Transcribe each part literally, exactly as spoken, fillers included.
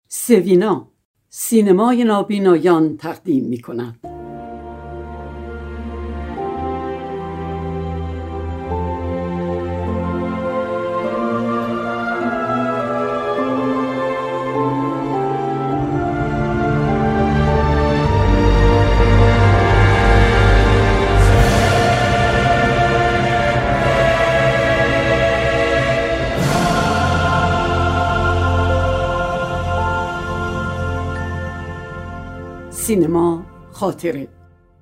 سوینا سینمای نابینایان تقدیم می کند. سینما خاطره.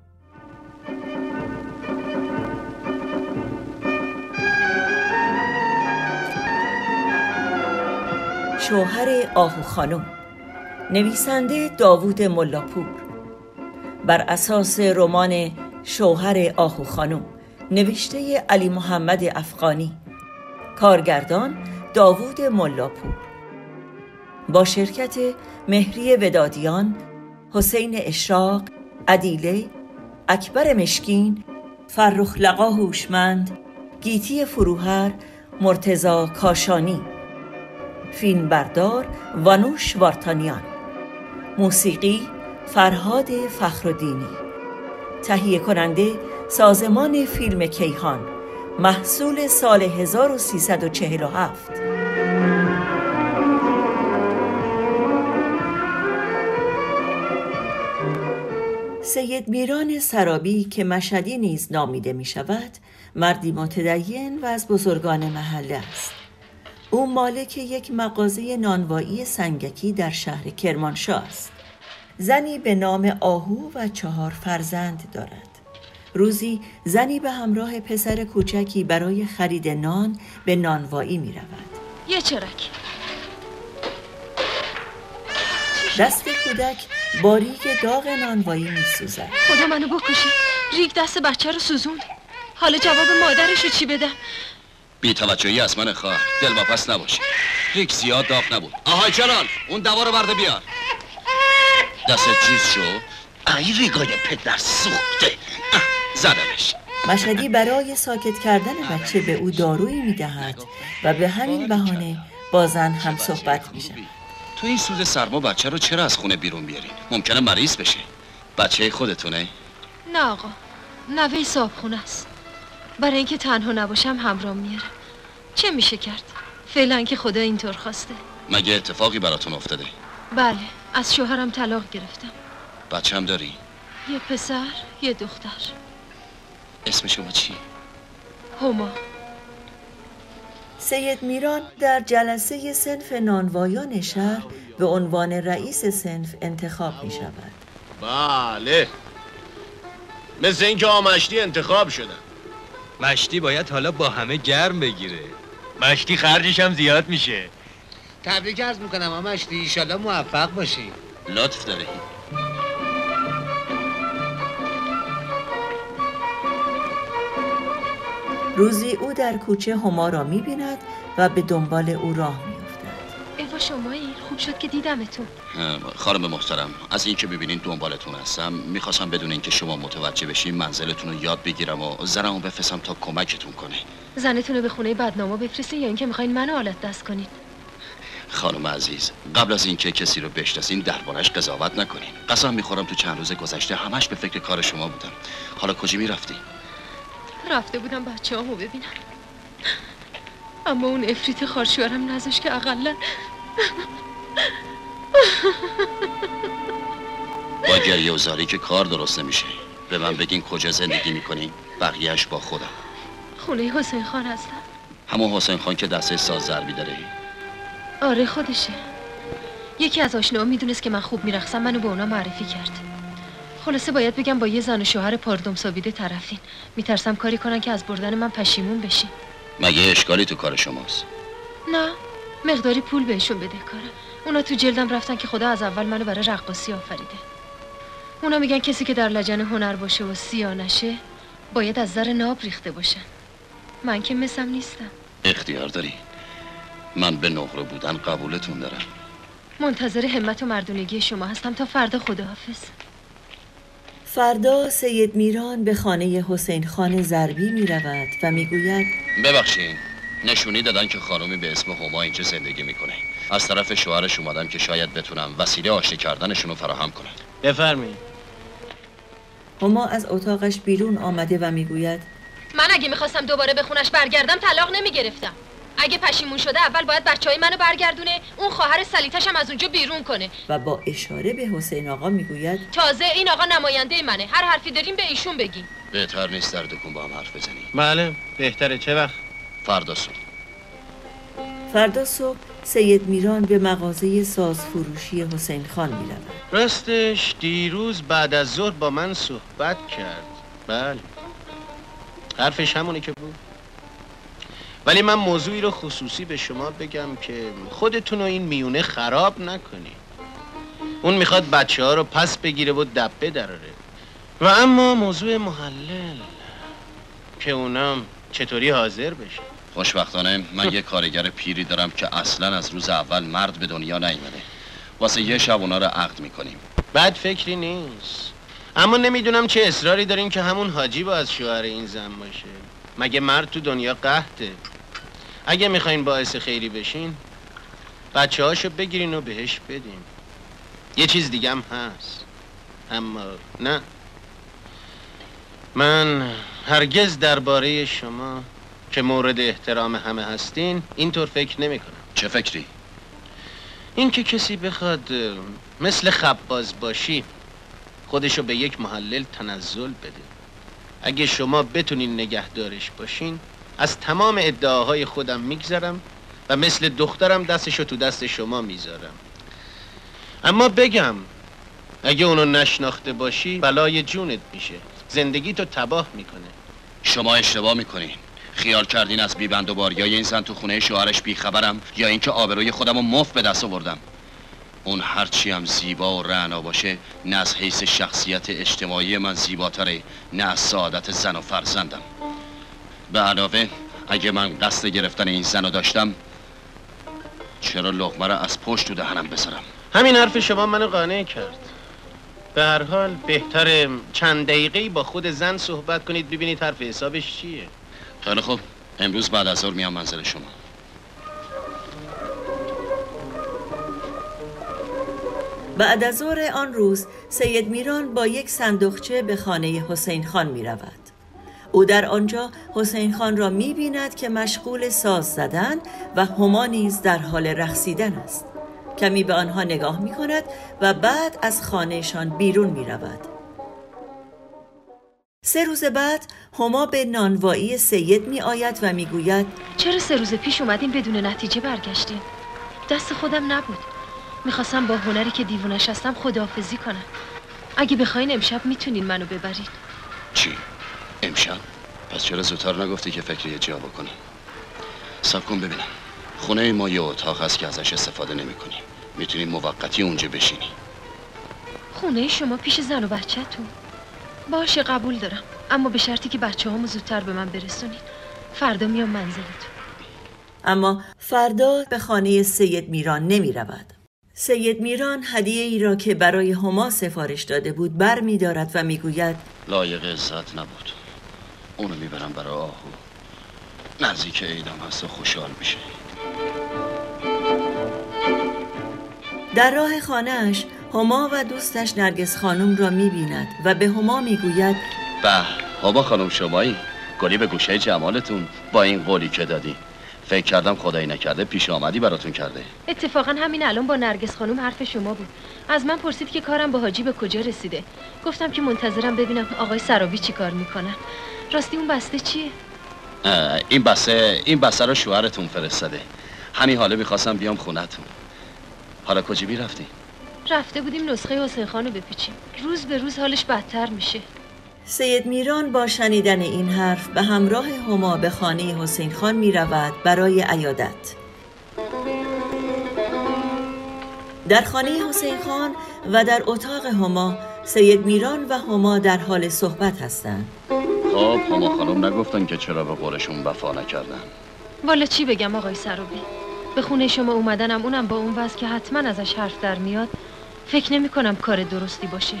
شوهر آهو خانم، نویسنده داوود ملاپور، بر اساس رمان شوهر آهو خانم نوشته علی محمد افغانی، کارگردان داوود ملاپور، با شرکت مهری ودادیان، حسین اشراق، عدیله، اکبر مشکین، فرخ لقا هوشمند، گیتی فروهر، مرتضی کاشانی. فیلم بردار وانوش وارتانیان. موسیقی فرهاد فخرالدینی. تهیه کننده سازمان فیلم کیهان، محصول سال هزار و سیصد و چهل و هفت. سید میران سرابی که مشهدی نیز نامیده می شود، مردی متدین و از بزرگان محله است. او مالک یک مغازه نانوایی سنگکی در شهر کرمانشاه است. زنی به نام آهو و چهار فرزند دارد. روزی زنی به همراه پسر کوچکی برای خرید نان به نانوایی می رود. یه چرک. دست کودک باریک داغ نانوایی می سوزد. خدا منو بکشه. ریگ دست بچه رو سوزون. حالا جواب مادرش رو چی بدم؟ بی توجهی از من خواهر، دل واپس نباشی. ریگ زیاد داغ نبود. آهای جلال، اون دوا رو برده بیار. دست چیز شو. ای ریگای پدر سوخته. زدمش. مشهدی برای ساکت کردن بچه به او دارویی می دهد و به همین بهانه با زن هم صحبت می شود. تو این سوز سرما بچه رو چرا از خونه بیرون بیارین؟ ممکنه مریض بشه. بچه خودتونه؟ نه آقا، نوه صاحبخونه است. برای اینکه تنها نباشم همراه میارم. چه میشه کرد؟ فعلا که خدا اینطور خواسته. مگه اتفاقی براتون افتاده؟ بله، از شوهرم طلاق گرفتم. بچه هم داری؟ یه پسر، یه دختر. اسم شما چی؟ هما. سید میران در جلسه صنف نانوایان شهر به عنوان رئیس صنف انتخاب می شود. بله، مثل اینکه آمشتی انتخاب شدن. مشتی باید حالا با همه گرم بگیره. مشتی خرجش هم زیاد میشه. تبریک عرض میکنم آمشتی، ایشالله موفق باشی. لطف داری. روزی او در کوچه هما را می‌بیند و به دنبال او راه می‌افتد. ایوا شمایی، خوب شد که دیدمتون. خانم محترم، از این که ببینین دنبالتون هستم، میخواستم بدون اینکه شما متوجه بشین منزلتون رو یاد بگیرم و زنمو بفرستم تا کمکتون کنه. زنتون رو به خونه بدناما بفرستین یا اینکه میخواین منو آلت دست کنین؟ خانم عزیز، قبل از اینکه کسی رو بشناسین دربارش قضاوت نکنین. قسم میخورم تو چند روز گذشته همش به فکر کار شما بودم. حالا کجا میرفتی؟ رفته بودم بچه هامو ببینم، اما اون افریت خارشوارم نذاشت که اقلن. با گریه و زاری که کار درست نمیشه. به من بگین کجا زندگی میکنین؟ بقیهش با خودم. خونه حسین خان هستم. همون حسین خان که دسته ساز ضربی داره؟ آره خودشه. یکی از آشناها میدونست که من خوب میرقصم، منو به اونا معرفی کرد. خلاصه باید بگم با یه زن و شوهر پاردوم سابیده طرفین. میترسم کاری کنن که از بردن من پشیمون بشین. مگه اشکالی تو کار شماست؟ نه، مقداری پول بهشون بده کارم. اونا تو جلدم رفتن که خدا از اول منو برای رقاصی آفریده. اونا میگن کسی که در لجن هنر باشه و سیاه نشه باید از زر ناب ریخته باشن. من که مثلم نیستم. اختیار داری. من به نقره بودن قبولتون دارم. منتظر همت و مردونگی شما هستم تا فردا. خداحافظ. فردا سید میران به خانه حسین خان ضربی می رود و می گوید ببخشید، نشونی دادن که خانومی به اسم هما اینجا زندگی میکنه. از طرف شوهرش اومدم که شاید بتونم وسیله آشتی کردنشون رو فراهم کنم. بفرمایید. هما از اتاقش بیرون آمده و میگوید من اگه میخواستم دوباره به خونش برگردم طلاق نمیگرفتم. اگه پشیمون شده اول باید بچهای منو برگردونه، اون خواهر سلیتش هم از اونجا بیرون کنه. و با اشاره به حسین آقا میگوید تازه این آقا نماینده منه، هر حرفی داریم به ایشون بگیم. بهتر نیست در دکون با هم حرف بزنیم؟ بله بهتره. چه وقت؟ فردا صبح. فردا صبح سید میران به مغازه ساز فروشی حسین خان میرود. راستش دیروز بعد از ظهر با من صحبت کرد. بله حرفش همونه که بود. ولی من موضوعی رو خصوصی به شما بگم که خودتون رو این میونه خراب نکنی. اون میخواد بچه ها رو پس بگیره و دبه دراره. و اما موضوع محلل که اونم چطوری حاضر بشه. خوشبختانه من یه کارگر پیری دارم که اصلا از روز اول مرد به دنیا نیومده. واسه یه شب اونا رو عقد میکنیم. بد فکری نیست، اما نمیدونم چه اصراری دارین که همون حاجی با از شوهر این زن باشه. مگه مرد تو دنیا قحطه؟ اگه میخواین باعث خیری بشین بچه هاشو بگیرین و بهش بدین. یه چیز دیگه هم هست، اما نه، من هرگز درباره شما که مورد احترام همه هستین اینطور فکر نمی کنم. چه فکری؟ این که کسی بخواد مثل خباز باشی خودشو به یک محلل تنزل بده. اگه شما بتونین نگهدارش باشین از تمام ادعاهای خودم میگذرم و مثل دخترم دستشو تو دست شما میذارم. اما بگم اگه اونو نشناخته باشی بلای جونت میشه، زندگی تو تباه میکنه. شما اشتباه میکنین. خیال کردین از بیبند و باریای این زن تو خونه شوهرش بیخبرم یا اینکه آبروی خودم رو مفت به دست آوردم. اون هرچی هم زیبا و رعنا باشه نه از حیث شخصیت اجتماعی من زیباتره، نه از سعادت زن و فرزندم. به علاوه اگه من قصد گرفتن این زن رو داشتم چرا لقمه رو از پشت تو دهنم بذارم؟ همین حرف شما منو قانع کرد. به هر حال بهتره چند دقیقه‌ای با خود زن صحبت کنید ببینید حرف حسابش چیه. خیلی خوب، امروز بعد از ظهر میام منزل شما. بعد از ظهر آن روز سید میران با یک صندوقچه به خانه حسین خان می رود. او در آنجا حسین خان را می بیند که مشغول ساز زدن و هما نیز در حال رقصیدن است. کمی به آنها نگاه می کند و بعد از خانهشان بیرون می رود. سه روز بعد هما به نانوایی سید می آید و می گوید چرا سه روز پیش اومدین بدون نتیجه برگشتین؟ دست خودم نبود. میخواستم با هنری که دیوونش هستم خداحافظی کنم. اگه بخواین امشب میتونین منو ببرین. چی؟ امشب؟ پس چرا زودتر نگفتی که فکر یه جا بکنیم؟ صبر کن ببینم. خونه ما یه اتاق هست که ازش استفاده نمی کنیم. میتونیم موقتی اونجا بشینی. خونه شما پیش زن و بچه تون؟ باشه قبول دارم، اما به شرطی که بچه هامو زودتر به من برسونین. فردا میام منزلتون. اما فردا به خانه سید میران نمی رود. سید میران هدیه ای را که برای هما سفارش داده بود بر می دارد و می گوید لایق عزت نبود. اونو میبرم برای آهو. نزدیک عیدم هست و خوشحال میشه. در راه خانه‌اش هما و دوستش نرگس خانم را می بیند و به هما می گوید به هما خانم شمایی؟ گلی به گوشه جمالتون با این قولی که دادی. فکر کردم خدایی نکرده پیش آمدی براتون کرده. اتفاقا همین الان با نرگس خانم حرف شما بود. از من پرسید که کارم با حاجی به کجا رسیده. گفتم که منتظرم ببینم آقای سرابی چی کار میکنن. راستی اون بسته چیه؟ این بسته این بسته رو شوهرتون فرستاده. همین حالا میخواستم بیام خونتون. حالا کجا میرفتی؟ رفته بودیم نسخه حسین خانو بپیچیم. روز به روز حالش بدتر میشه. سید میران با شنیدن این حرف به همراه هما به خانه حسین خان می رود برای عیادت. در خانه حسین خان و در اتاق هما سید میران و هما در حال صحبت هستند. خب هما خانم نگفتن که چرا به قولشون وفا نکردن؟ والا چی بگم آقای سرابی، به خونه شما اومدنم اونم با اون وضع که حتما ازش حرف در میاد فکر نمی کنم کار درستی باشه.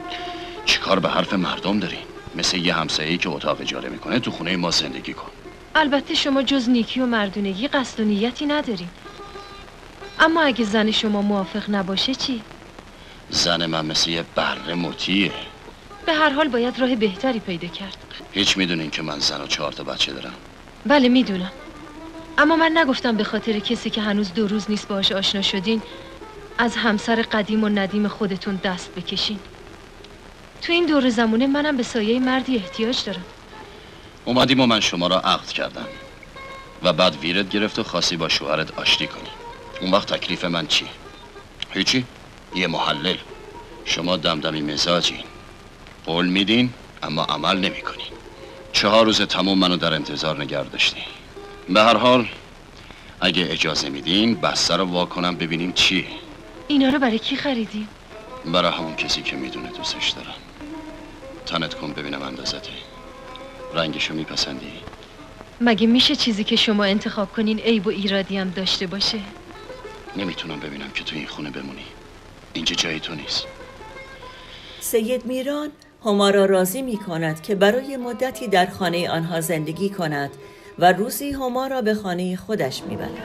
چی کار به حرف مردم داری؟ مثل یه همسایه‌ای که اتاق اجاره میکنه تو خونه ما زندگی کن. البته شما جز نیکی و مردونگی قصد و نیتی ندارین. اما اگه زن شما موافق نباشه چی؟ زن من مثل یه بره مطیعه. به هر حال باید راه بهتری پیدا کرد. هیچ میدونین که من زن و چهار تا بچه دارم؟ بله میدونم. اما من نگفتم به خاطر کسی که هنوز دو روز نیست باهاش آشنا شدین از همسر قدیم و ندیم خودتون دست بکشین. تو این دور زمونه منم به سایه مردی احتیاج دارم. اومدیم و من شما را عقد کردم و بعد ویرت گرفت و خواستی با شوهرت آشتی کنی. اون وقت تکلیف من چی؟ هیچی؟ یه محلل. شما دمدمی مزاجین، قول میدین اما عمل نمی کنین. چهار روز تموم منو در انتظار نگه داشتی. به هر حال اگه اجازه میدین بسته رو وا کنم ببینیم چیه. اینا رو برای کی خریدی؟ برای همون کسی که میدونه دوستش دارم. تنت کن ببینم اندازته. رنگشو میپسندی؟ مگه میشه چیزی که شما انتخاب کنین عیب و ایرادی هم داشته باشه؟ نمیتونم ببینم که تو این خونه بمونی. اینجا جای تو نیست. سید میران هما را راضی می کند که برای مدتی در خانه آنها زندگی کند و روزی هما را به خانه خودش می برد.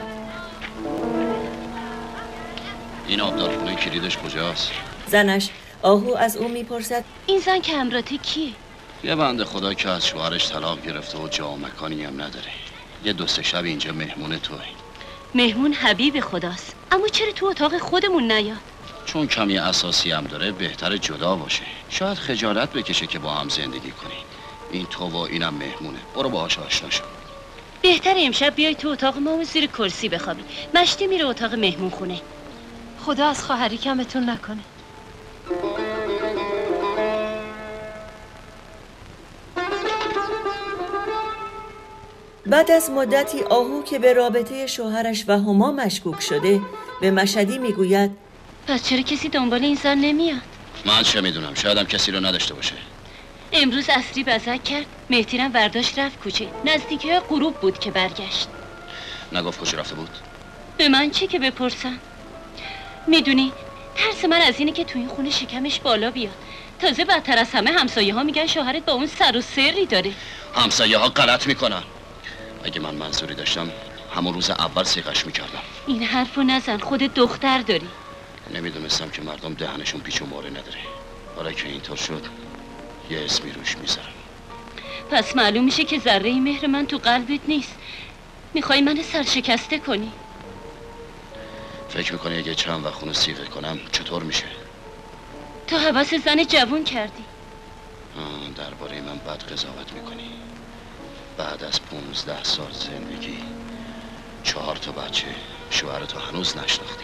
این آبدارخونه کلیدش کجاست؟ زنش آهو از او می پرسد این زن که امراته کیه؟ یه بنده خدا که از شوهرش طلاق گرفته و جا و مکانی هم نداره. یه دو سه شب اینجا مهمون توه. مهمون حبیب خداست، اما چرا تو اتاق خودمون نیاد؟ چون کمی اساسی هم داره بهتر جدا باشه. شاید خجالت بکشه که با هم زندگی کنین. این تو و اینم مهمونه. برو باهاش آشنا شو. بهتر امشب بیای تو اتاق ما و زیر کرسی بخوابی. مشتی میره اتاق مهمون خونه. خدا از خواهری کمتون نکنه. بعد از مدتی آهو که به رابطه شوهرش و هما مشکوک شده به مشهدی میگوید پس چرا کسی دنبال این زن نمیاد؟ من چه میدونم، شایدم کسی رو نداشته باشه. امروز عصری بزک کرد، مهتیرم برداشت رفت کوچه. نزدیکی غروب بود که برگشت. نگفت کجا رفته بود؟ به من چه که بپرسم؟ میدونی ترس من از اینه که تو این خونه شکمش بالا بیاد. تازه بدتر از همه همسایه ها میگن شوهرت با اون سر و سری داره. همسایه ها غلط میکنن. اگه من منظوری داشتم همون روز اول سیغش میکردم. این حرفو نزن، خود دختر داری. نمیدونستم که مردم دهنشون پیچ و ماره نداره. حالا که اینطور شد یه اسمی روش میذارم. پس معلوم میشه که ذره مهر من تو قلبت نیست. میخوای من سرشکسته کنی؟ فکر میکنی اگه چند وقت خونو سیغه کنم چطور میشه؟ تو حواس زن جوون کردی. درباره من بد قضاوت میکنی. بعد از پونزده سال زندگی، چهار تا بچه، شوهرتو هنوز نشناختی.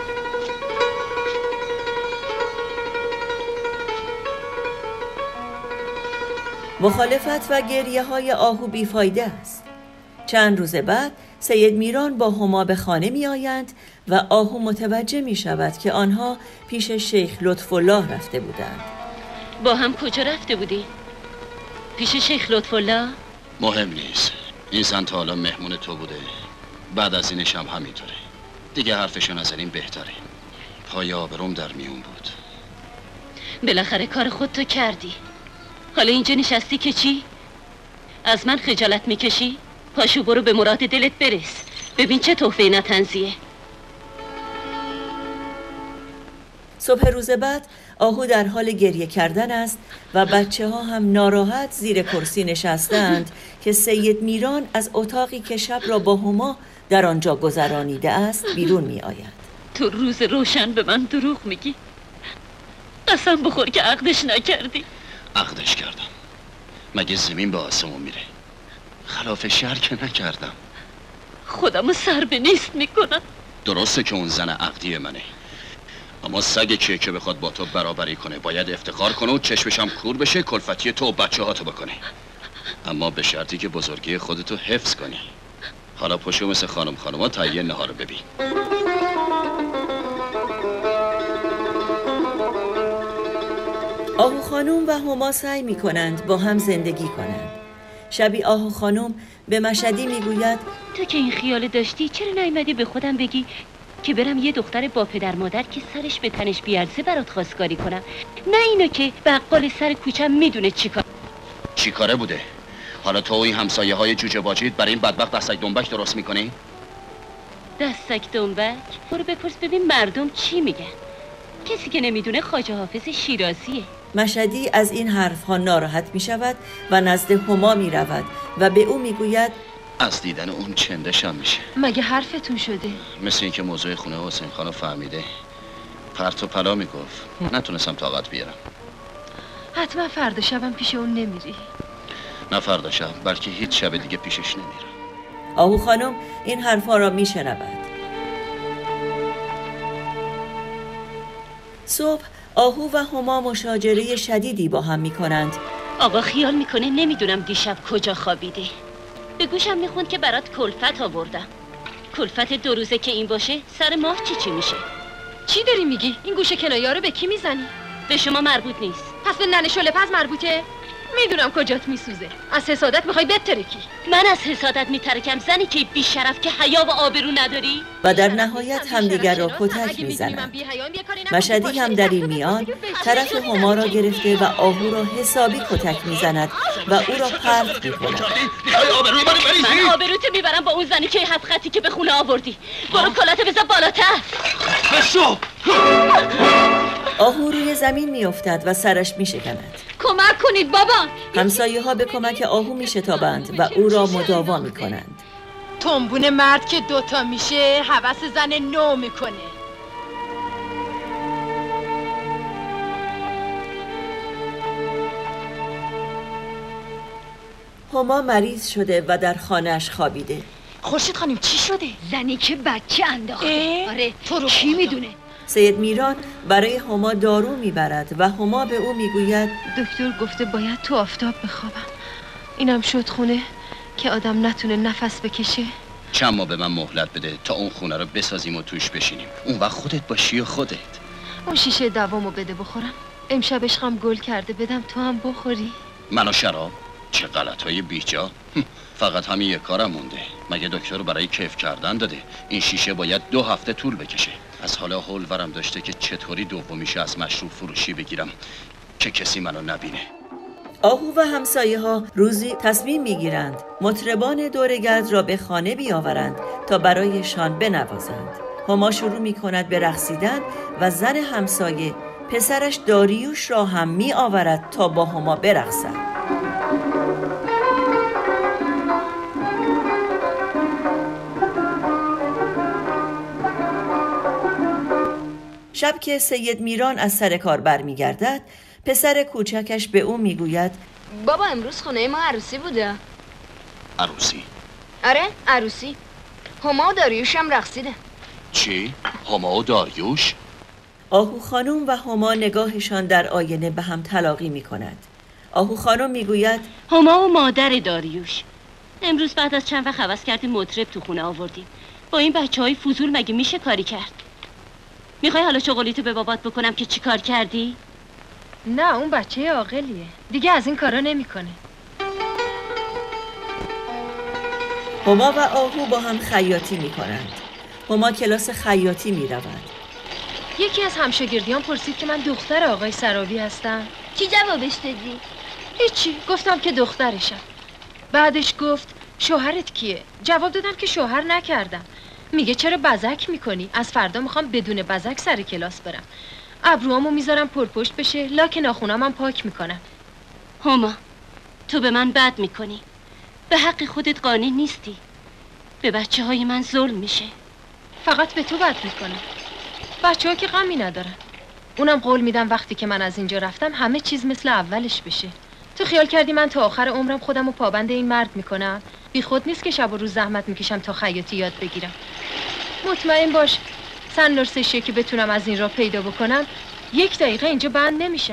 مخالفت و گریه های آهو بیفایده است. چند روز بعد سید میران با هما به خانه می آیند و آهو متوجه می شود که آنها پیش شیخ لطفالله رفته بودند. با هم کجا رفته بودی؟ پیش شیخ لطفالله؟ مهم نیست. این زن تا حالا مهمون تو بوده. بعد از اینش هم همینطوره. دیگه حرفشو نزنیم بهتره. پای آبروم در میون بود. بالاخره کار خودتو کردی. حالا اینجا نشستی که چی؟ از من خجالت میکشی؟ پاشو برو به مراد دلت برس. ببین چه تحفه نتنزیه. صبح روز بعد آهو در حال گریه کردن است و بچه ها هم ناراحت زیر کرسی نشستند که سید میران از اتاقی که شب را با هما در آنجا گذرانیده است بیرون می آید. تو روز روشن به من دروغ میگی. قسم بخور که عقدش نکردی. عقدش کردم. مگه زمین به آسمون میره؟ خلاف شرع که نکردم. خودمو سر به نیست میکنم. درسته که اون زن عقدی منه، اما سگ کیه که بخواد با تو برابری کنه باید افتخار کنه و چشمش هم کور بشه کلفتی تو و بچه ها تو بکنه، اما به شرطی که بزرگی خودتو حفظ کنی. حالا پشو مثل خانم خانم ها تهیه نهار ببین. آهو خانم و هما سعی می کنند با هم زندگی کنند. شبی آهو خانم به مشهدی می گوید تو که این خیال داشتی چرا نیومدی به خودم بگی که برم یه دختر با پدر مادر که سرش به تنش بیارزه برات خواستگاری کنم، نه اینو که بقال سر کوچم میدونه چیکار چیکاره بوده. حالا تو و این همسایه های جوجه باجید برای این بدبخت دستک دنبک درست میکنی؟ دستک دنبک؟ برو بپرس ببین مردم چی میگن. کسی که نمیدونه خواجه حافظ شیرازیه. مشهدی از این حرفها ناراحت میشود و نزد هما میرود و به او میگوید از دیدن اون چندشم میشه. مگه حرفتون شده؟ مثل اینکه موضوع خونه حسین خانو فهمیده. پرت و پلا میگفت، نتونستم طاقت بیارم. حتما فردا شبم پیش اون نمیری؟ نه فردا شب، بلکه هیچ شب دیگه پیشش نمیرم. آهو خانم این حرفها را میشنود. صبح آهو و هما مشاجره شدیدی با هم میکنند. آقا خیال میکنه نمیدونم دیشب کجا خوابیده. به گوشم میخوند که برات کلفت آوردم. کلفت دو روزه که این باشه سر ماه چی چی میشه؟ چی داری میگی؟ این گوشه کنایه رو به کی میزنی؟ به شما مربوط نیست. پس به ننه شله پز مربوطه؟ میدونم کجات میسوزه. از حسادت میخوای بترکی؟ من از حسادت میترکم؟ زنی که بی شرف که حیا و آبرو نداری؟ و در نهایت همدیگر را کتک میزنند. مشهدی هم در این میان طرف هما را گرفته و آهو را حسابی کتک میزند و او را پرت میکند. من آبروت میبرم با اون زنی که حد خطی که به خونه آوردی. برو کلات بذار بالاتر. بشو! آهو روی زمین میافتد و سرش میشکند. کمک کنید بابا! همسایه ها به کمک آهو میشتابند و او را مداوا میکنند. تنبون مرد که دوتا میشه هوس زن نو میکنه. هما مریض شده و در خانه‌اش خوابیده. خورشید خانم چی شده؟ زنی که بچه انداخته. آره تو رو کی میدونه؟ سید میران برای هما دارو میبرد و هما به او میگوید دکتر گفته باید تو آفتاب بخوابم. اینم شد خونه که آدم نتونه نفس بکشه. چند ماه به من مهلت بده تا اون خونه رو بسازیم و توش بشینیم. اون وقت خودت باشی و خودت. اون شیشه دوامو بده بخورم. امشب عشقم گل کرده بدم تو هم بخوری. منو شراب؟ چه غلطهای بیجا. فقط همین یک کارم مونده. مگه دکتر رو برای کیف کردن داده؟ این شیشه باید دو هفته طول بکشه. از حالا حول ورم داشته که چطوری دومیشه از مشروب فروشی بگیرم که کسی منو نبینه. آهو و همسایه ها روزی تصمیم میگیرند مطربان دورگرد را به خانه بیاورند تا برایشان بنوازند. هما شروع میکند به رقصیدن و زن همسایه پسرش داریوش را هم می آورد تا با هما برقصد. شب که سید میران از سر کار برمیگردد، پسر کوچکش به او میگوید بابا امروز خونه ما عروسی بوده. عروسی؟ آره عروسی. هما و داریوش هم رقصیده. چی؟ هما و داریوش؟ آهو خانم و هما نگاهشان در آینه به هم تلاقی میکند. آهو خانم میگوید هما و مادر داریوش امروز بعد از چند وقت هوس کردیم مطرب تو خونه آوردیم. با این بچه های فضول مگه میشه کاری کرد؟ میخوای حالا چغلیتو به بابات بکنم که چی کار کردی؟ نه اون بچه عاقلیه دیگه از این کارا نمیکنه. هما و آهو با هم خیاطی میکنند. هما کلاس خیاطی میرود. یکی از همشاگردیان پرسید که من دختر آقای سرابی هستم. چی جوابش دادی؟ هیچی، گفتم که دخترشم. بعدش گفت شوهرت کیه؟ جواب دادم که شوهر نکردم. میگه چرا بزک میکنی؟ از فردا میخوام بدون بزک سر کلاس برم. ابروامو میذارم پرپشت بشه، لاک ناخونام هم پاک میکنم. هما تو به من بد میکنی. به حق خودت قانع نیستی. به بچه های من ظلم میشه. فقط به تو بد میکنم. بچه ها که غمی ندارن. اونم قول میدم وقتی که من از اینجا رفتم همه چیز مثل اولش بشه. تو خیال کردی من تا آخر عمرم خودم رو پابند این مرد میکنم؟ بی خود نیست که شب و روز زحمت میکشم تا خیاطی یاد بگیرم. مطمئن باش سن نرسشه که بتونم از این را پیدا بکنم یک دقیقه اینجا بند نمیشم.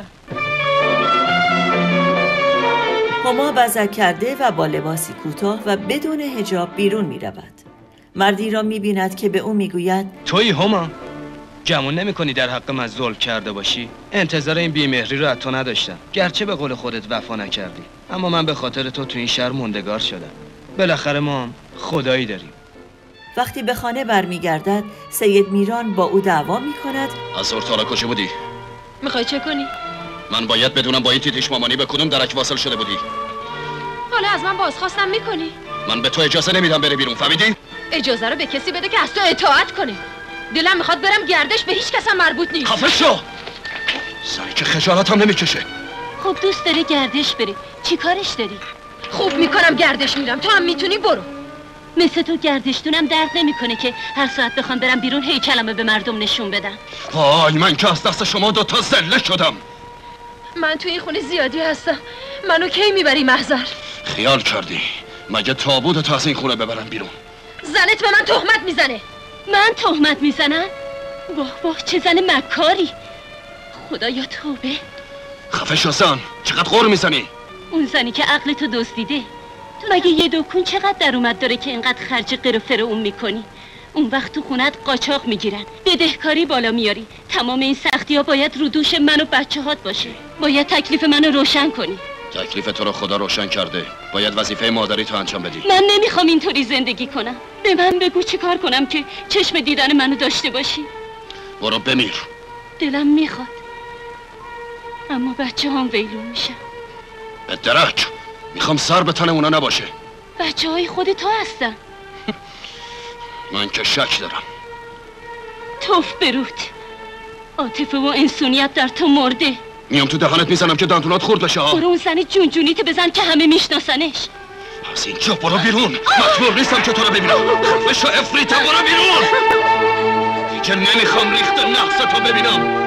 هما بزک کرده و با لباسی کوتاه و بدون حجاب بیرون میرود. مردی را میبیند که به او میگوید تویی هما؟ گمون نمی کنی در حق من ظلم کرده باشی؟ انتظار این بیمهری رو از تو نداشتم. گرچه به قول خودت وفا نکردی، اما من به خاطر تو تو این شهر موندگار شدم. بالاخره ما هم خدایی داریم. وقتی به خانه برمیگردد سید میران با او دعوا میکند. از ظهر تا حالا کجا بودی؟ میخوای چه کنی؟ من باید بدونم با این تیتیش مامانی به کدوم درک واصل شده بودی؟ حالا از من بازخواستم میکنی؟ من به تو اجازه نمیدم بری بیرون، فهمیدی؟ اجازه رو به کسی بده که از تو اطاعت کنه. دلم میخواد برم گردش، به هیچ کس هم مربوط نیست. خفه شو! زنی که خجالتم نمیکشه. خب دوست داری گردش بری، چی کارش داری؟ خوب میکنم گردش میرم، تو هم میتونی برو. مثل تو گردشتونم درد نمیکنه که هر ساعت بخوام برم بیرون هی کلمه به مردم نشون بدم. وای من که از دست شما دوتا ذله شدم. من توی این خونه زیادی هستم، منو کی میبری محضر؟ خیال کردی مگه تابوتو از این خونه ببرم بیرون؟ زنت به من تهمت میزنه. من تهمت میزنم؟ واه واه چه زن مکاری. خدایا توبه. خفه شو زن، چقدر غر میزنی؟ اون زنی که عقلتو دزدیده. تو مگه یه دکون چقدر در اومد داره که اینقدر خرج قر و فر اون میکنی؟ اون وقت تو خونت قاچاق میگیرن، بدهکاری بالا میاری. تمام این سختی ها باید رو دوش من و بچه هات باشه. باید تکلیف منو روشن کنی. تکلیف تو رو خدا روشن کرده، باید وظیفه مادری تو انجام بدی. من نمیخوام اینطوری زندگی کنم. به من بگو چی کار کنم که چشم دیدن منو داشته باشی. برو بمیر. دلم میخواد اما بچه هم ویلون میشن. به درک، میخوام سر به تن اونا نباشه. بچه های خود تو هستن. من که شک دارم. توف برود، عاطفه و انسانیت در تو مرده. میام تو دهانت میزنم که دندونات خورد بشه. برو اون زن جونجونیت بزن که همه میشناسنش. از اینجا برو بیرون. مجبور نیستم که تو رو ببینم. خفه شو افریته، برو بیرون. دیگه نمیخوام ریخت نحس تو ببینم.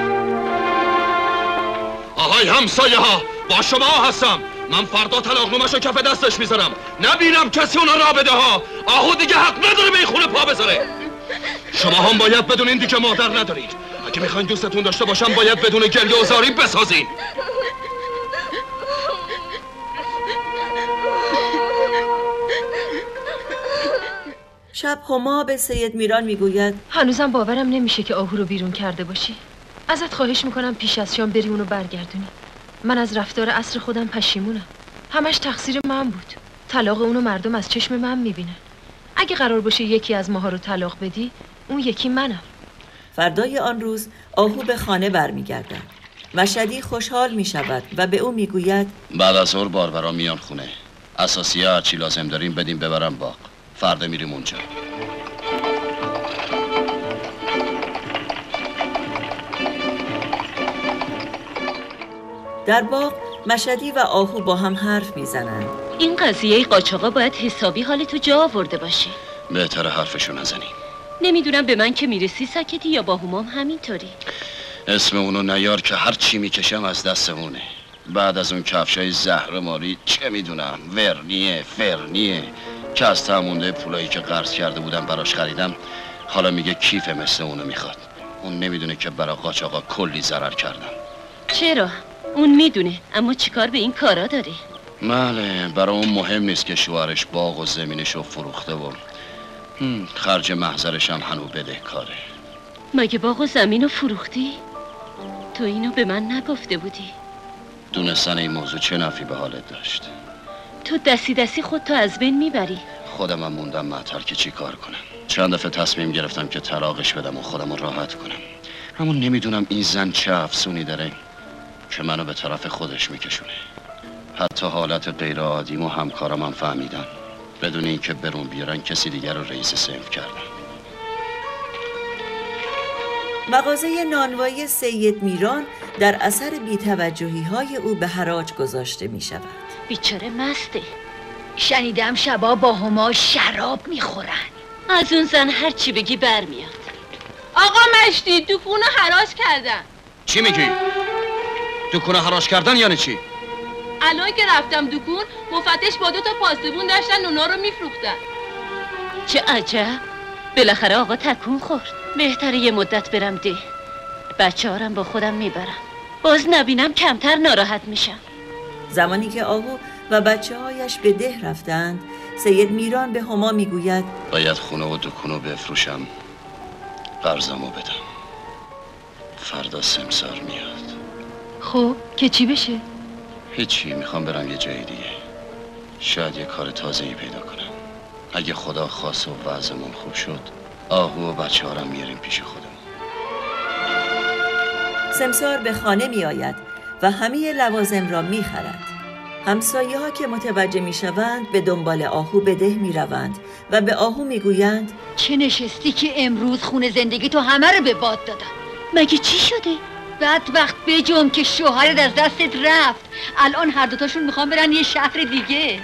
آهای همسایه ها، با شما هستم. من فردا طلاقنامه‌شو کف دستش میذارم. نبینم کسی اونا را بده ها. آهو دیگه حق نداره به این خونه پا بذاره. شما هم باید بدونین دیگه مادر ندارید. اگه میخواین دوستتون داشته باشم باید بدون گریه و زاری بسازین. شب هما به سید میران میگوید هنوزم باورم نمیشه که آهو رو بیرون کرده باشی. ازت خواهش میکنم پیش از شام بری اونو برگردونی. من از رفتار عصر خودم پشیمونم. همش تقصیر من بود. طلاق اونو مردم از چشم من میبینن. اگه قرار باشه یکی از ماها رو طلاق بدی، اون یکی منم. فردای آن روز آهو به خانه برمیگردد. مشهدی خوشحال میشود و به او میگوید بعد از ظهر باربرا میان خونه. اساسیه هرچی لازم داریم بدیم ببرم باغ. فردا میریم اونجا. در باغ مشهدی و آهو با هم حرف میزنند. این قضیه قاچاقا باید حسابی حالتو جا آورده باشه. بهتر حرفشو نزنی. نمیدونم به من که میرسی سکتی یا با همام همینطوری. اسم اونو نیار که هر چی میکشم از دستمونه. بعد از اون کفشای زهرماری چه میدونم ورنیه فرنیه که از تمونده پولایی که قرض کرده بودم براش خریدم. حالا میگه کیف مثل اونو میخواد. اون نمیدونه که برا قاچاقا کلی ضرر کردم. چرا؟ اون میدونه اما چیکار به این کارا داره؟ بله برای اون مهم نیست که شوهرش باغ و زمینشو فروخته و خرج محضرش هم هنو بده کاره. مگه باغ و زمینو فروختی؟ تو اینو به من نگفته بودی. دونستن این موضوع چه نفعی به حالت داشت؟ تو دستی دستی خودتو از بین میبری. خودم هم موندم معطل که چی کار کنم. چند دفعه تصمیم گرفتم که طلاقش بدم و خودم راحت کنم، اما نمیدونم این زن چه افسونی داره که منو به طرف خودش میکشونه. حتی حالت غیر عادیم و همکارم هم فهمیدن. بدون اینکه برون بیارن کسی دیگر رو رئیس صنف کردن. مغازه نانوایی سید میران در اثر بی‌توجهی های او به حراج گذاشته می شود. بیچاره مسته. شنیدم شبا با هما شراب میخورن. از اون زن هر چی بگی برمیاد. آقا مشتی دکونو حراج کردن. چی میگی؟ دکونو حراج کردن یعنی چی؟ الان که رفتم دکون مفتش با دو تا پاسبون داشتن اونا رو میفروختن. چه عجب، بالاخره آقا تکون خورد. بهتره یه مدت برم ده. بچه هارم با خودم میبرم. باز نبینم کمتر ناراحت میشم. زمانی که آهو و بچه هایش به ده رفتند، سید میران به هما میگوید باید خونه و دکونو بفروشم، قرضمو بدم. فردا سمسار میاد. خب که چی بشه؟ هیچی، میخوام برم یه جای دیگه. شاید یه کار تازه‌ای پیدا کنم. اگه خدا خواست و وضعمون خوب شد، آهو و بچه هارم میاریم پیش خودمون. سمسار به خانه می آید و همه لوازم را می خرد. همسایه ها که متوجه می شوند به دنبال آهو به ده می روند و به آهو می گویند چه نشستی که امروز خون زندگی تو همه رو به باد دادن؟ مگه چی شده؟ بدبخت بجم که شوهرت از دستت رفت. الان هر دوتاشون میخوان برن یه شهر دیگه.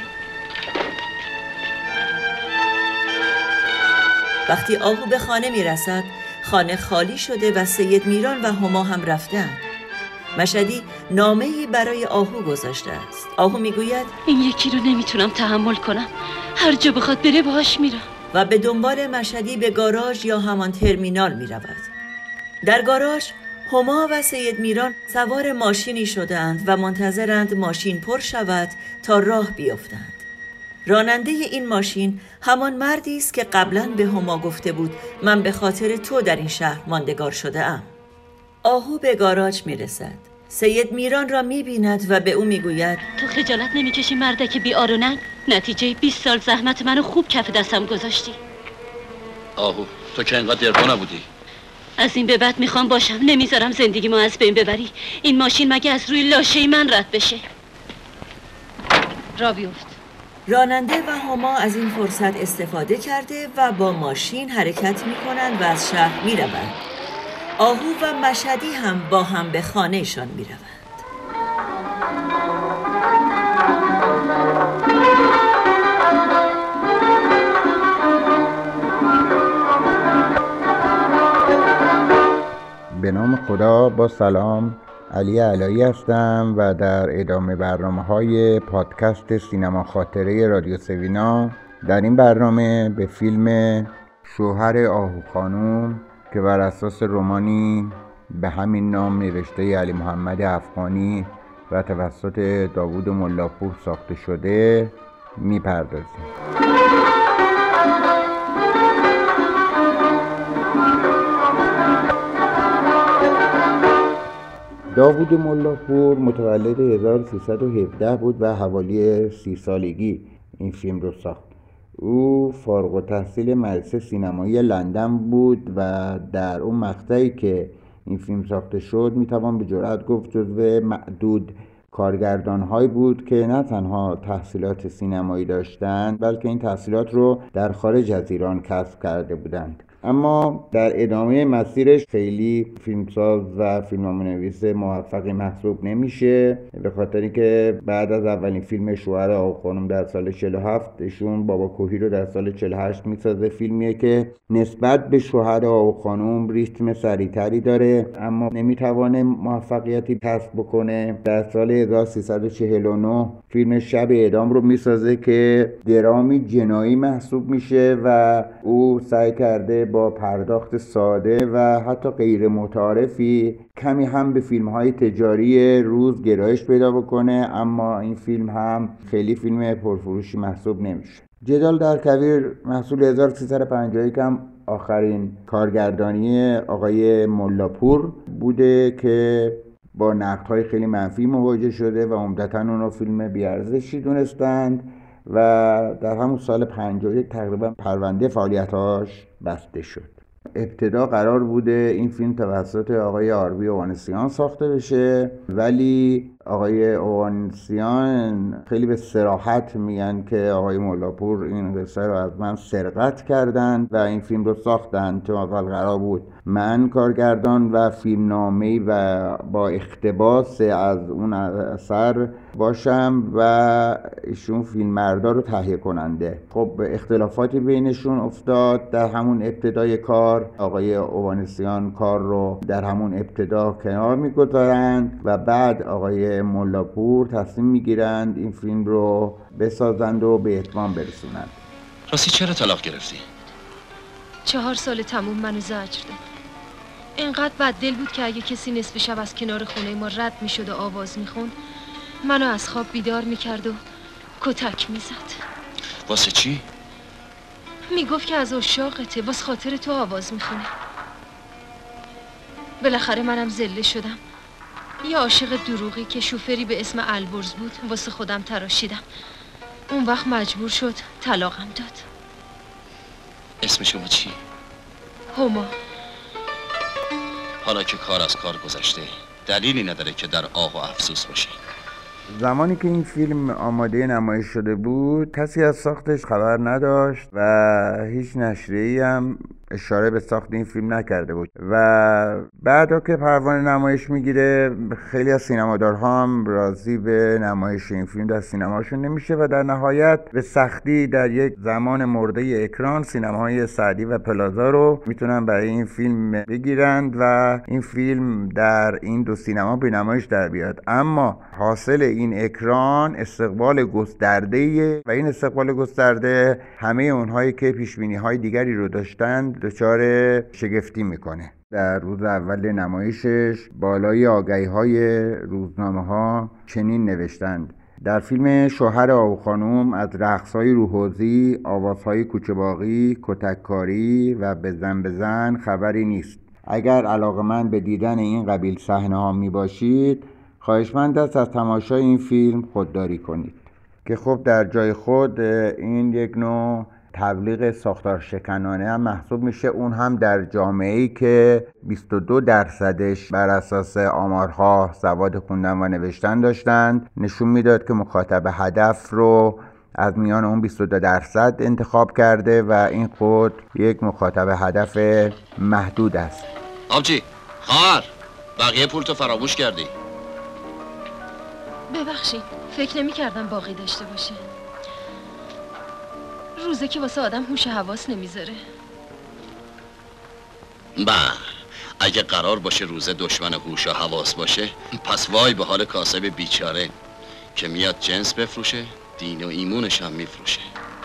وقتی آهو به خانه می رسد خانه خالی شده و سید میران و هما هم رفتن. مشهدی نامه‌ای برای آهو گذاشته است. آهو میگوید این یکی رو نمیتونم تحمل کنم، هر جا بخواد بره باهاش میرم. و به دنبال مشهدی به گاراژ یا همان ترمینال میرود. در گاراژ هما و سید میران سوار ماشینی شدند و منتظرند ماشین پر شود تا راه بیفتند. راننده این ماشین همان مردی است که قبلا به هما گفته بود من به خاطر تو در این شهر ماندگار شده ام. آهو به گاراژ میرسد. سید میران را میبیند و به او میگوید تو خجالت نمیکشی مردک بی آروننگ؟ نتیجه بیست سال زحمت منو خوب کف دستم گذاشتی. آهو تو که انقدر دربا نبودی. از این به بعد میخوام باشم، نمیذارم زندگی ما از بین ببری. این ماشین مگه از روی لاشه من رد بشه؟ را بیفت. راننده و هما از این فرصت استفاده کرده و با ماشین حرکت میکنند و از شهر میروند. آهو و مشهدی هم با هم به خانهشان میروند. به نام خدا، با سلام، علی علایی هستم و در ادامه برنامه‌های پادکست سینما خاطره رادیو سوینا در این برنامه به فیلم شوهر آهو خانم که بر اساس رمانی به همین نام نوشته علی محمد افغانی و توسط داوود ملاپور ساخته شده میپردازیم. داوود ملاپور متولد هزار و سیصد و هفده بود و حوالی سی سالگی این فیلم رو ساخت. او فارغ التحصیل مدرسه سینمایی لندن بود و در اون مقطعی که این فیلم ساخته شد میتوان به جرئت گفت جزو معدود کارگردان‌هایی بود که نه تنها تحصیلات سینمایی داشتند بلکه این تحصیلات رو در خارج از ایران کسب کرده بودند. اما در ادامه مسیرش خیلی فیلمساز و فیلمنامه‌نویس موفقی محسوب نمیشه، به خاطری که بعد از اولین فیلم شوهر آهو خانم در سال چهل و هفت ایشون بابا کوهی رو در سال چهل و هشت میسازه. فیلمیه که نسبت به شوهر آهو خانم ریتم سریعتری داره اما نمیتوانه موفقیتی کسب بکنه. در سال هزار و سیصد و چهل و نه فیلم شب اعدام رو میسازه که درامی جنایی محسوب میشه و او سعی کرده با پرداخت ساده و حتی غیر متعارفی کمی هم به فیلم‌های تجاری روز گرایش پیدا بکنه، اما این فیلم هم خیلی فیلم پرفروشی محسوب نمیشه. جدال در کویر محصول هزار و سیصد و پنجاه و یک هم آخرین کارگردانی آقای ملاپور بوده که با نقدهای خیلی منفی مواجه شده و عمدتاً اون رو فیلم بی‌ارزشی دونستند و در همون سال پنجاه و یک تقریبا پرونده فعالیتاش بسته شد. ابتدا قرار بوده این فیلم توسط آقای آربی اوانسیان ساخته بشه، ولی آقای اوانسیان خیلی به صراحت میگن که آقای ملاپور این قصه رو از من سرقت کردند و این فیلم رو ساختند. چون اول قرار بود من کارگردان و فیلمنامه‌ای و با اقتباس از اون اثر باشم و ایشون فیلمبردار رو تهیه کننده. خب اختلافاتی بینشون افتاد در همون ابتدای کار. آقای اوانسیان کار رو در همون ابتدا کنار میگذارند و بعد آقای ملاپور تصمیم میگیرند این فیلم رو بسازند و به اتمام برسونند. راستی چرا طلاق گرفتی؟ چهار سال تموم منو زجر داد. اینقدر بددل بود که اگه کسی نصف شب از کنار خونه ما رد میشد و آواز میخوند منو از خواب بیدار میکرد و کتک میزد. واسه چی؟ میگفت که از عشاقته، واسه خاطر تو آواز میخونه. بالاخره منم ذله شدم. یه عاشق دروغی که شوفری به اسم البرز بود واسه خودم تراشیدم. اون وقت مجبور شد طلاقم داد. اسم شما چی؟ هما. حالا که کار از کار گذشته دلیلی نداره که در آه و افسوس باشی. زمانی که این فیلم آماده نمایش شده بود کسی از ساختش خبر نداشت و هیچ نشریه‌ای هم اشاره به ساخت این فیلم نکرده بود و بعدا که پروانه نمایش میگیره خیلی از سینمادارها هم راضی به نمایش این فیلم در سینماشون نمیشه و در نهایت به سختی در یک زمان مرده اکران سینماهای سعدی و پلازا رو میتونن برای این فیلم بگیرند و این فیلم در این دو سینما به نمایش در بیاد. اما حاصل این اکران استقبال گسترده‌ای و این استقبال گسترده همه اونهایی که پیشبینی‌های دیگری رو داشتند دچار شگفتی میکنه. در روز اول نمایشش بالای آگهی‌های روزنامه‌ها چنین نوشتند: در فیلم شوهر آهو خانم از رقص‌های روحوزی، آوازهای کوچه باغی، کتککاری و بزن بزن خبری نیست. اگر علاقه‌مند به دیدن این قبیل صحنه‌ها میباشید خواهشمند است از تماشای این فیلم خودداری کنید. که خب در جای خود این یک نوع تبلیغ ساختار شکنانه هم محسوب میشه، اون هم در جامعه‌ای که بیست و دو درصدش بر اساس آمارها سواد خوندن و نوشتن داشتند. نشون میداد که مخاطب هدف رو از میان اون بیست و دو درصد انتخاب کرده و این خود یک مخاطب هدف محدود است. آبجی خواهر بقیه پول تو فراموش کردی. ببخشید فکر نمی کردم باقی داشته باشه. روزه که واسه آدم هوش حواس نمیذاره. با اگه قرار باشه روزه دشمن هوش و حواس باشه پس وای به حال کاسب بیچاره که میاد جنس بفروشه دین و ایمونش هم میفروشه.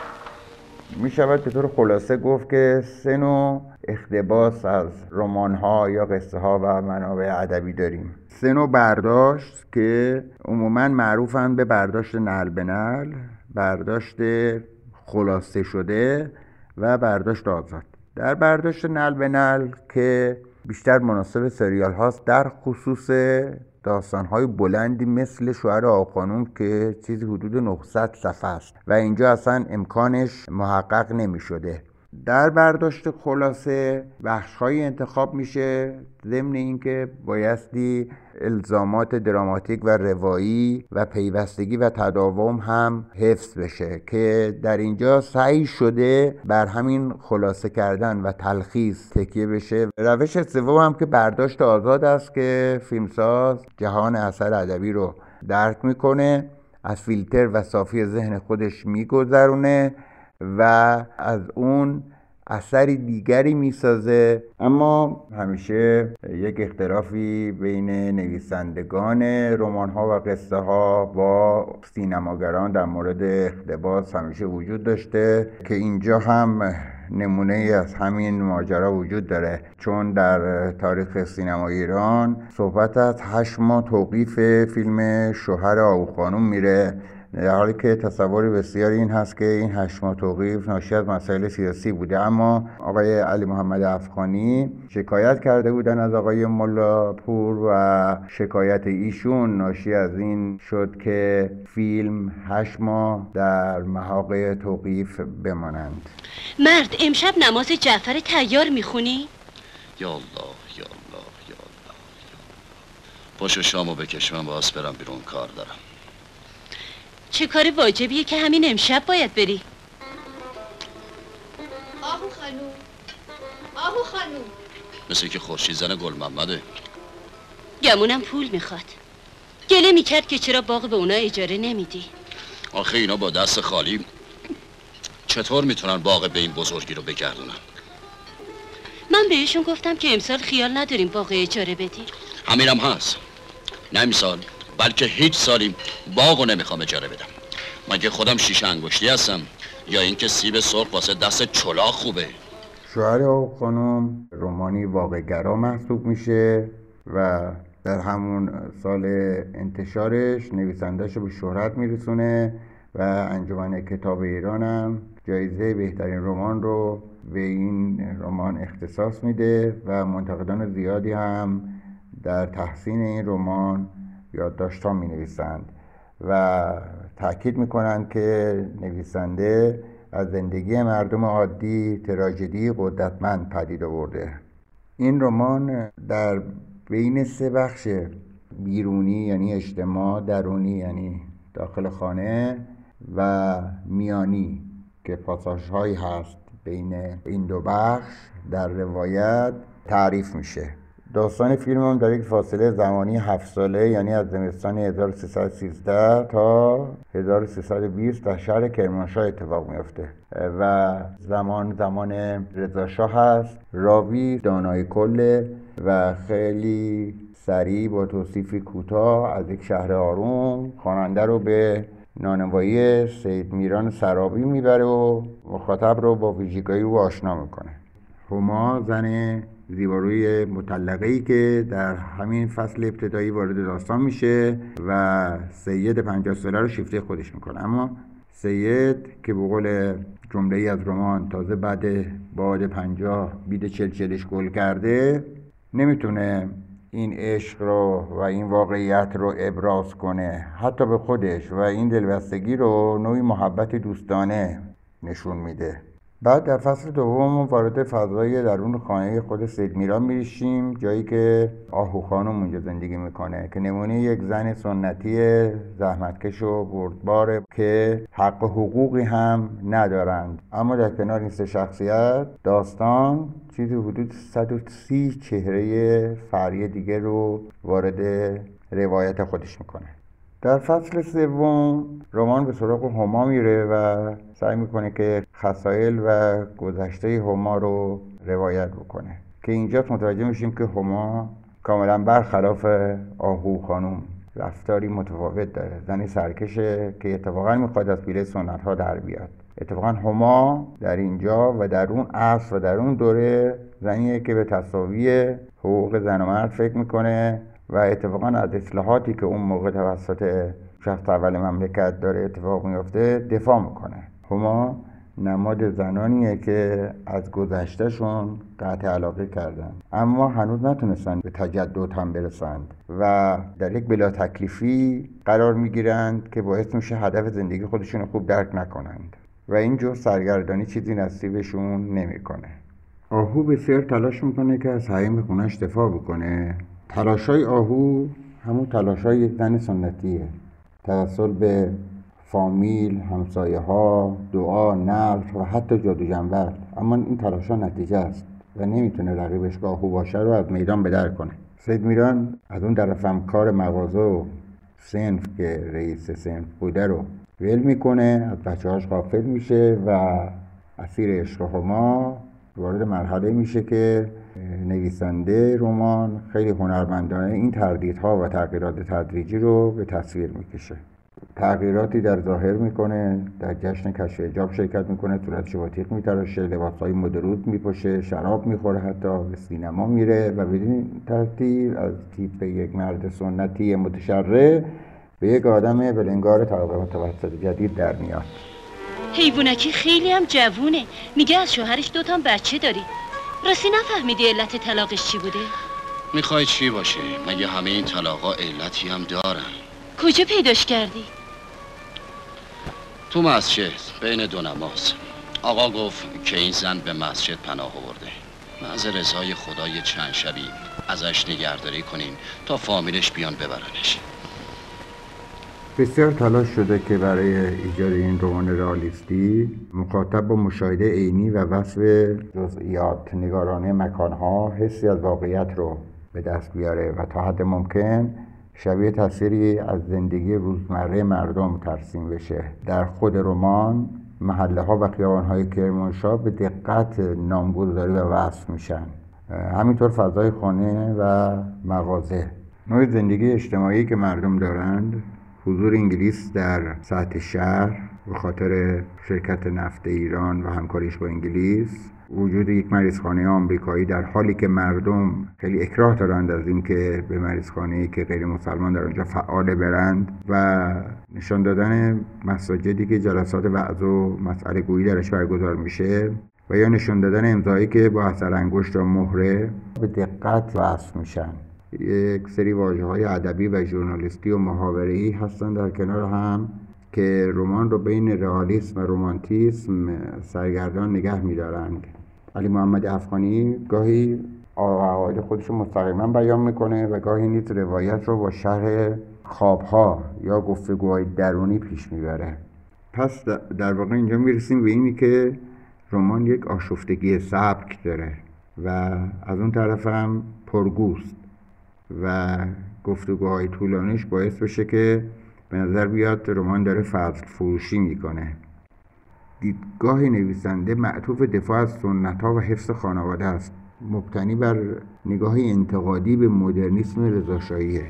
می شود به طور خلاصه گفت که سه نوع اقتباس از رمان‌ها یا قصه ها و منابع ادبی داریم. سه نوع برداشت که عموماً معروفن به برداشت نعل به نعل، برداشت خلاصه شده و برداشت آزاد. در برداشت نعل به نعل که بیشتر مناسب سریال هاست، در خصوص داستان‌های بلندی مثل شوهر آهو خانم که چیزی حدود نهصد صفحه است و اینجا اصلا امکانش محقق نمی شده. در برداشت خلاصه بخش‌های انتخاب میشه ضمن اینکه بایستی الزامات دراماتیک و روایی و پیوستگی و تداوم هم حفظ بشه که در اینجا سعی شده بر همین خلاصه کردن و تلخیص تکیه بشه. روش سوم هم که برداشت آزاد است که فیلمساز جهان اثر ادبی رو درک میکنه، از فیلتر و صافی ذهن خودش میگذرونه و از اون اثری دیگری میسازه. اما همیشه یک اختلافی بین نویسندگان رمان ها و قصه ها با سینماگران در مورد اقتباس همیشه وجود داشته که اینجا هم نمونه ای از همین ماجرا وجود داره، چون در تاریخ سینما ایران صحبت از هشت ماه توقیف فیلم شوهر آهو خانم میره، در حالی که تصور بسیاری این هست که این هشت ماه توقیف ناشی از مسائل سیاسی بوده. اما آقای علی محمد افغانی شکایت کرده بودن از آقای ملاپور و شکایت ایشون ناشی از این شد که فیلم هشت ماه در محاق توقیف بمانند. مرد امشب نماز جعفر تیار میخونی؟ یا الله یا الله یا الله پاشو شامو بکش، من باز برم بیرون کار دارم. چه کار واجبیه که همین امشب باید بری؟ آهو خانوم آهو خانوم مثل که خورشید زن گل محمده. گمونم پول میخواد. گله میکرد که چرا باغ به اونا اجاره نمیدی. آخه اینا با دست خالی چطور میتونن باغ به این بزرگی رو بگردونن؟ من بهشون گفتم که امسال خیال نداریم باغ اجاره بدیم. همینم هست، نه امسال بلکه هیچ سالی باغو نمیخوام اجاره بدم. مگه خودم شیشه انگشتی هستم یا اینکه سیب سرخ واسه دست چلاق خوبه؟ شوهر آهو خانم رومانی واقع‌گرا محسوب میشه و در همون سال انتشارش نویسنده‌اش رو به شهرت میرسونه و انجمن کتاب ایران هم جایزه بهترین رمان رو به این رمان اختصاص میده و منتقدان زیادی هم در تحسین این رمان یادداشت‌ها می‌نویسند و تأکید می‌کنند که نویسنده از زندگی مردم عادی تراژدی قدرتمند پدید آورده. این رمان در بین سه بخش بیرونی یعنی اجتماع، درونی یعنی داخل خانه و میانی که پاساژ هایی هست بین این دو بخش در روایت تعریف میشه. داستان فیلم هم در یک فاصله زمانی هفت ساله یعنی از زمستان هزار و سیصد و سیزده تا هزار و سیصد و بیست در شهر کرمانشاه اتفاق میفته و زمان زمان رضا شاه هست. راوی دانای کله و خیلی سریع با توصیفی کوتاه از یک شهر آروم خواننده رو به نانوایی سید میران سرابی میبره و مخاطب رو با ویژگی‌های او آشنا میکنه. هما زن زیباروی مطلقه‌ای که در همین فصل ابتدایی وارد داستان میشه و سید پنجاه ساله رو شیفته خودش میکنه. اما سید که به قول جمله‌ای از رمان تازه بعد باد پنجاه بید چلچلش گل کرده، نمیتونه این عشق رو و این واقعیت رو ابراز کنه حتی به خودش و این دلبستگی رو نوعی محبت دوستانه نشون میده. بعد در فصل دوم وارد فضای درون خانه خود سید میران میشیم، جایی که آهو خانم اونجا زندگی میکنه که نمونه یک زن سنتی زحمتکش و بردباره که حق و حقوقی هم ندارند. اما در کنار این سه شخصیت داستان چیزی حدود صد و سی چهره فرعی دیگه رو وارد روایت خودش میکنه. در فصل سوم رمان به سراغ هما میره و سعی میکنه که خصایل و گذشته هما رو روایت بکنه که اینجا متوجه میشیم که هما کاملا برخلاف آهو خانم رفتاری متفاوت داره. زنی سرکشه که اتفاقا میخواد از پیله سنت ها در بیاد. اتفاقا هما در اینجا و در اون عصر و در اون دوره زنیه که به تساوی حقوق زن و مرد فکر میکنه و اتفاقا از اصلاحاتی که اون موقع توسط شخص اول مملکت داره اتفاق میفته دفاع میکنه. هما نماد زنانیه که از گذشتهشون قطع علاقه کردن اما هنوز نتونستن به تجدد هم برسند و در یک بلا تکلیفی قرار میگیرند که باعث میشه هدف زندگی خودشون خوب درک نکنند و اینجور سرگردانی چیزی نصیبشون نمیکنه. آهو بسیار تلاش میکنه که از حریم خونش دفاع بکنه. تلاشای آهو همون تلاشای یک زن سنتیه، توسل به فامیل، همسایه ها، دعا، نظر و حتی جادو جنبل. اما این تلاشا نتیجه است و نمیتونه رقیبش که آهو باشه رو از میدان بدر کنه. سید میران از اون طرفم کار مغازه و صنف که رئیس صنف بوده رو ول میکنه، از بچه هاش غافل میشه و اسیر عشق هما وارد مرحله میشه که نویسنده رمان خیلی هنرمندانه این تردیدها و تغییرات تدریجی رو به تصویر میکشه. تغییراتی در ظاهر میکنه، در جشن کشف حجاب شرکت میکنه، صورتشو با تیغ میتراشه، لباسهای مدرود میپوشه، شراب میخوره، حتی به سینما میره و بدین ترتیب از تیپ یک مرد سنتی متشرع به یک آدم بلنگار طبقه متوسط جدید در میاد. حیوانکی خیلی هم جوونه، میگه از شوهرش دوتا بچه داری. راستی نفهمیدی علت طلاقش چی بوده؟ میخوای چی باشه؟ مگه همه این طلاقا علتی هم دارن؟ کجا پیداش کردی؟ تو مسجد بین دو نماز. آقا گفت که این زن به مسجد پناه آورده. محض رضای خدای چند شبی ازش نگهداری کنین تا فامیلش بیان ببرنش. بسیار تلاش شده که برای ایجاد این رمان رئالیستی مخاطب با مشاهده عینی و وصف جزئیات نگارانه مکانها حسی از واقعیت رو به دست بیاره و تا حد ممکن شبیه تصویری از زندگی روزمره مردم ترسیم بشه. در خود رمان محله ها و خیابان های کرمانشاه به دقت نامگذاری و وصف میشن. همینطور فضای خانه و مغازه. نوع زندگی اجتماعی که مردم دارند، حضور انگلیس در سطح شهر به خاطر شرکت نفت ایران و همکاریش با انگلیس، وجود یک مریضخانه آمریکایی در حالی که مردم خیلی اکراه دارند از این که به مریضخانه‌ای که غیر مسلمان در اونجا فعال برند و نشان دادن مساجدی که جلسات وعظ و مسئله گویی درش برگزار میشه و یا نشان دادن امضایی که با اثر انگشت و مهره به دقت وصف میشن. یک سری واژه‌های ادبی و ژورنالیستی و محاوره‌ای هستن در کنار هم که رمان رو بین رئالیسم و رمانتیسم سرگردان نگه می‌دارند. علی محمد افغانی گاهی عقاید خودش رو مستقیما بیان میکنه و گاهی نیز روایت رو با شرح خوابها یا گفتگوهای درونی پیش میبره. پس در واقع اینجا میرسیم به اینی که رمان یک آشفتگی سبک داره و از اون طرف هم پرگوست و گفتگوهای طولانیش باعث بشه که به نظر بیاد رمان داره فصل فروشی میکنه. دیدگاه نویسنده معطوف دفاع از سنت‌ها و حفظ خانواده است، مبتنی بر نگاهی انتقادی به مدرنیسم رضاشاهیه.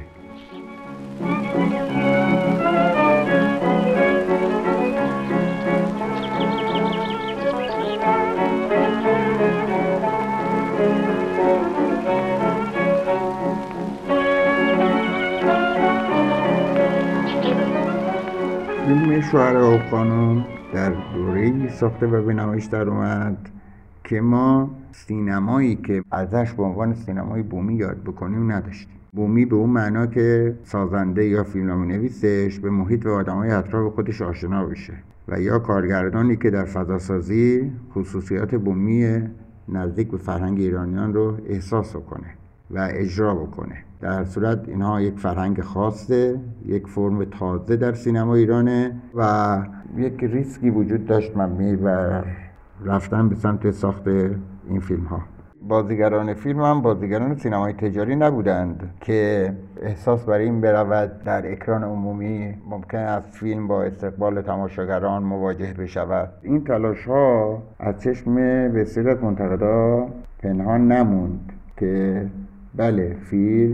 فیلم شوهر آقا خانم در دوره‌ای ساخته و به نمایش در اومد که ما سینمایی که ازش به عنوان سینمای بومی یاد بکنیم نداشتیم. بومی به اون معنا که سازنده یا فیلمنامه‌نویسش به محیط و آدمای اطراف خودش آشنا بشه و یا کارگردانی که در فضاسازی خصوصیات بومی نزدیک به فرهنگ ایرانیان رو احساس کنه و اجرا بکنه. در هر صورت اینها یک فرهنگ خاصه، یک فرم تازه در سینما ایرانه و یک ریسکی وجود داشت مبنی بر رفتن به سمت ساخت این فیلم ها. بازیگران فیلم هم بازیگران سینمای تجاری نبودند که احساس بر این برود در اکران عمومی ممکن است فیلم با استقبال تماشاگران مواجه بشود. این تلاش ها از چشم بسیاری از منتقدا پنهان نموند که بله، فیلم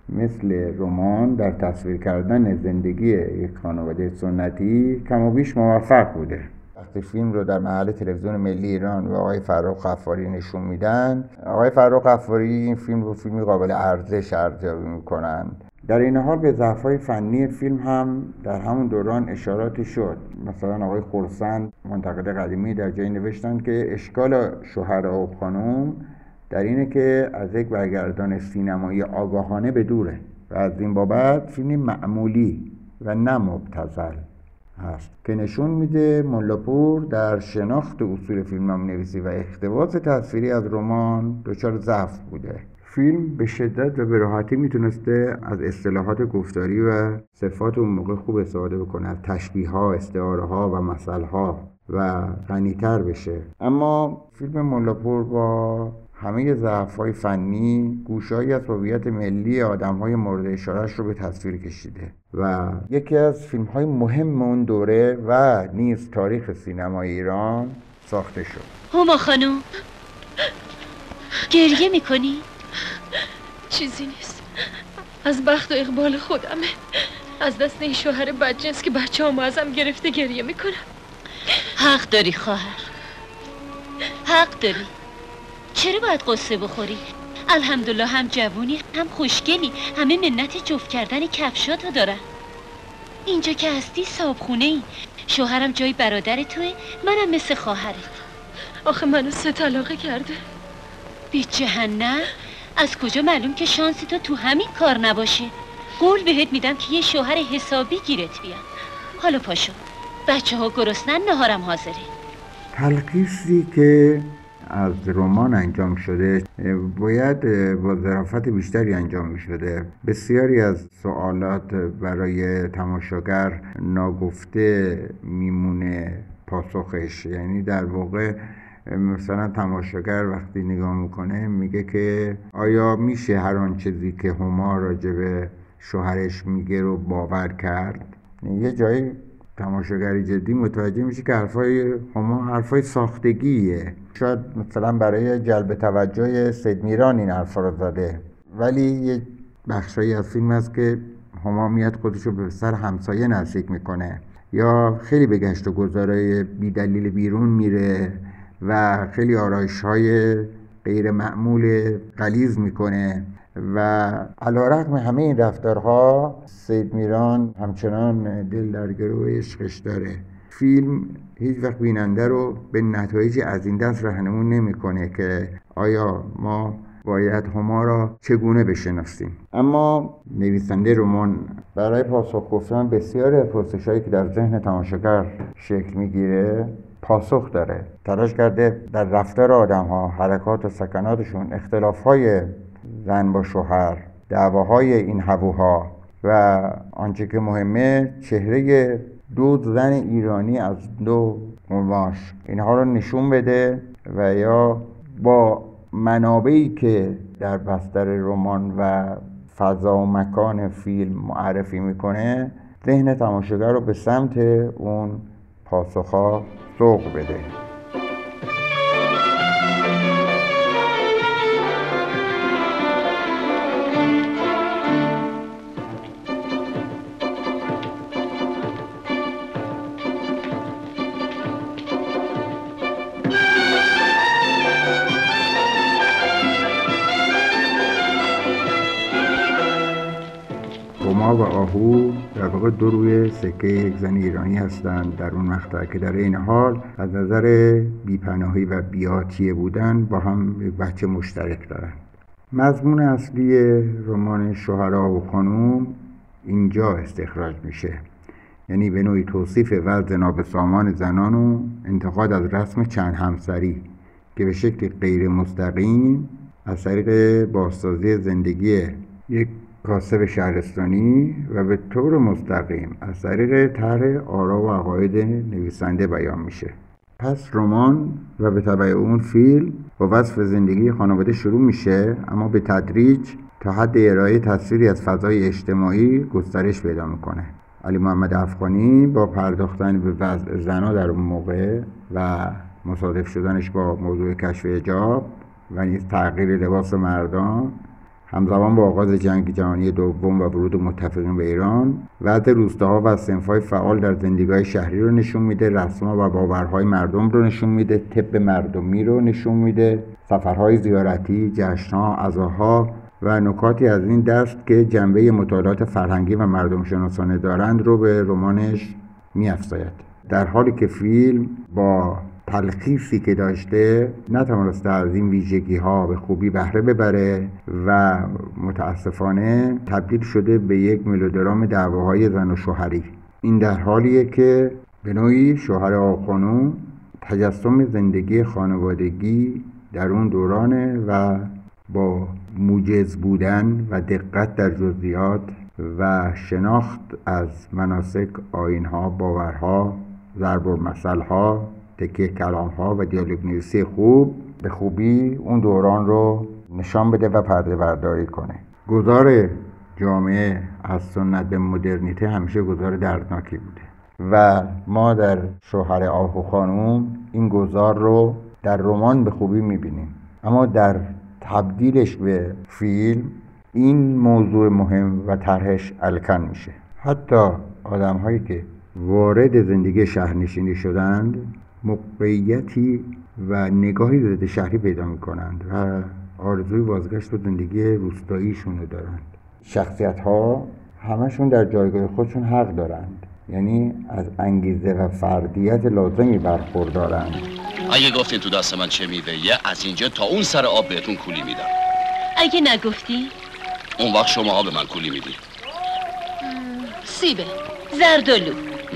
مثل رمان در تصویر کردن زندگی یک خانواده سنتی کم و بیش موفق بوده. وقتی فیلم رو در محل تلویزیون ملی ایران و آقای فرخ غفاری نشون میدن، آقای فرخ غفاری این فیلم رو فیلمی قابل ارزش ارزیابی میکنند. در این حال به ضعف‌های فنی فیلم هم در همون دوران اشاراتی شد. مثلا آقای خرسند منتقد قدیمی در جایی نوشتند که اشکال شوهر آقا خانم در اینه که از یک برگردان سینمایی آگاهانه به دوره و از این بابت فیلمی معمولی و نه مبتذل هست که نشون میده ملاپور در شناخت اصول فیلمنامه‌نویسی و اقتباس تصویری از رمان دچار ضعف بوده. فیلم به شدت و به راحتی میتونسته از اصطلاحات گفتاری و صفات اون موقع خوب استفاده بکنه، از تشبیه‌ها، استعاره‌ها و مثل‌ها و غنی‌تر بشه. اما فیلم ملاپور با همه ضعف‌های فنی گوشه‌ای از هویت ملی آدم‌های مورد اشاره‌اش رو به تصویر کشیده و یکی از فیلم‌های مهم اون دوره و نیز تاریخ سینمای ایران ساخته شد. هما خانم گریه میکنی؟ چیزی نیست، از بخت و اقبال خودمه، از دست این شوهر بدجنس که بچه هم ازم گرفته گریه میکنم. حق داری خواهر، حق داری. چرا باید قصه بخوری؟ الحمدلله هم جوونی هم خوشگلی، همه منت جفت کردن کفشاتو دارن. اینجا که هستی صابخونه ای، شوهرم جای برادر توه، منم مثل خواهرت. آخه منو سه طلاقه کرده. بی جهنم، از کجا معلوم که شانسی تو تو همین کار نباشه؟ قول بهت میدم که یه شوهر حسابی گیرت بیاد. حالا پاشو، بچه ها گرسنن، نهارم حاضره. تلخیصی که از رمان انجام شده باید با ظرافت بیشتری انجام می شده. بسیاری از سوالات برای تماشاگر ناگفته میمونه پاسخش، یعنی در واقع مثلا تماشاگر وقتی نگاه میکنه میگه که آیا میشه هر آن چیزی که هما راجع به شوهرش میگه رو باور کرد؟ یه جایی تماشاگری جدی متوجه میشه که حرفای هما حرفای ساختگیه. شاید مثلا برای جلب توجه سید میران این حرفا رو زده، ولی یه بخشایی از فیلم هست که هما میاد خودشو به سر همسایه نزدیک میکنه یا خیلی به گشت و گذارای بی دلیل بیرون میره و خیلی آرایش‌های غیر معمول غلیظ میکنه و علیرغم همه این رفتارها سید میران همچنان دل در گرو عشقش داره. فیلم هیچ وقت بیننده رو به نتایج از این دست راهنمون نمیکنه که آیا ما باید هما را چگونه بشناسیم. اما نویسنده رمان برای پاسخ گفتن بسیاری از پرسش‌هایی که در ذهن تماشاگر شکل میگیره پاسخ داره. تلاش کرده در رفتار آدم ها، حرکات و سکناتشون، اختلاف های زن با شوهر، دعواهای این هووها و آنچه که مهمه چهره دو زن ایرانی از دو قماش، اینها رو نشون بده و یا با منابعی که در بستر رمان و فضا و مکان فیلم معرفی میکنه ذهن تماشاگر رو به سمت اون پاسخها سوق بده. هما و آهو در واقع دو روی سکه یک زن ایرانی هستند در اون مقطع که در این حال از نظر بیپناهی و بی‌آتیه بودن با هم بچه مشترک دارن. مضمون اصلی رمان شوهر آهو خانوم اینجا استخراج میشه، یعنی به نوعی توصیف وضع نابسامان زنان و انتقاد از رسم چند همسری که به شکل غیر مستقیم از طریق بازسازی زندگی یک کاسب شهرستانی و به طور مستقیم از طریق طرح آرا و عقاید نویسنده بیان میشه. پس رمان و به تبع اون فیلم با وصف زندگی خانواده شروع میشه، اما به تدریج تا حد ارائه تصویری از فضای اجتماعی گسترش پیدا میکنه. علی محمد افغانی با پرداختن به وضع زنها در اون موقع و مصادف شدنش با موضوع کشف حجاب و نیز تغییر لباس مردان همزمان با آغاز جنگ جهانی دوم و ورود متفقین به ایران، وضع روستاها و صنف‌های فعال در زندگی‌های شهری رو نشون میده، رسم‌ها و باورهای مردم رو نشون میده، طب مردمی رو نشون میده، سفرهای زیارتی، جشن‌ها، عزاها و نکاتی از این دست که جنبه مطالعات فرهنگی و مردم شناسانه دارند رو به رمانش می‌افزاید. در حالی که فیلم با تلخیصی که داشته نتوانسته از این ویژگی ها به خوبی بهره ببره و متاسفانه تبدیل شده به یک ملودرام دعواهای زن و شوهری. این در حالیه که به نوعی شوهر آهو خانوم تجسم زندگی خانوادگی در اون دورانه و با موجز بودن و دقت در جزئیات و شناخت از مناسک، آیین‌ها، باورها، ضرب المثل‌ها، تکیه کلام ها و دیالوگ نویسی خوب به خوبی اون دوران رو نشان بده و پرده برداری کنه. گذار جامعه از سنت به مدرنیته همیشه گذار دردناکی بوده و ما در شوهر آهو خانوم این گذار رو در رمان به خوبی میبینیم، اما در تبدیلش به فیلم این موضوع مهم و طرحش الکن میشه. حتی آدم هایی که وارد زندگی شهرنشینی شدند موقعیتی و نگاهی ضد شهری پیدا میکنند و آرزوی بازگشت به زندگی روستاییشون رو دارند. شخصیت ها همشون در جایگاه خودشون حق دارند، یعنی از انگیزه و فردیت لازمی برخوردارند. اگه گفتین تو دست من چه میوه‌ایه از اینجا تا اون سر آب بهتون کولی میدم. اگه نگفتی؟ اون وقت شما ها به من کولی میدی. سیبه، زردالو.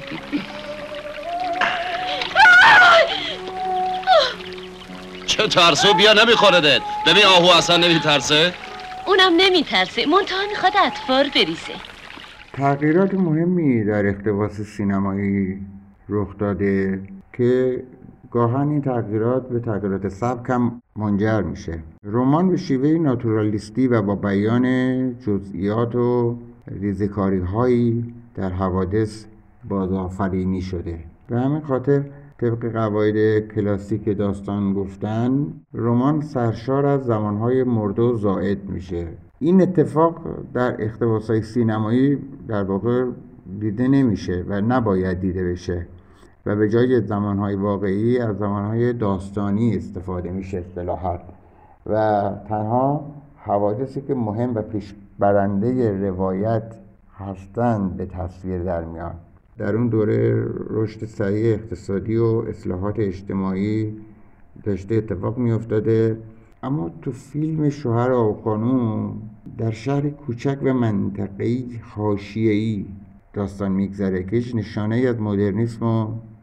چه ترسو، بیا نمیخوردت. ببین آهو اصلا نمیترسه. اونم نمیترسه، منتها میخواد اطفال بریزه. تغییرات مهمی در اقتباس سینمایی رخ داده که گاهن این تغییرات به تغییرات سبک هم منجر میشه. رمان به شیوه ناتورالیستی و با بیان جزئیات و ریزکاری هایی در حوادث بازآفرینی شده. به همین خاطر طبق قواعد کلاسیک داستان گفتن رمان سرشار از زمانهای مرده و زائد میشه. این اتفاق در اقتباس‌های سینمایی در واقع دیده نمیشه و نباید دیده بشه و به جای زمانهای واقعی از زمانهای داستانی استفاده میشه اصطلاحاً و تنها حوادثی که مهم و پیش برنده روایت هستند به تصویر در میان. در اون دوره رشد سریع اقتصادی و اصلاحات اجتماعی داشته اتفاق می افتاده، اما تو فیلم شوهر آهو خانوم در شهر کوچک و منطقه‌ای حاشیه‌ای داستان میگذره که هیچ نشانه‌ای از مدرنیسم و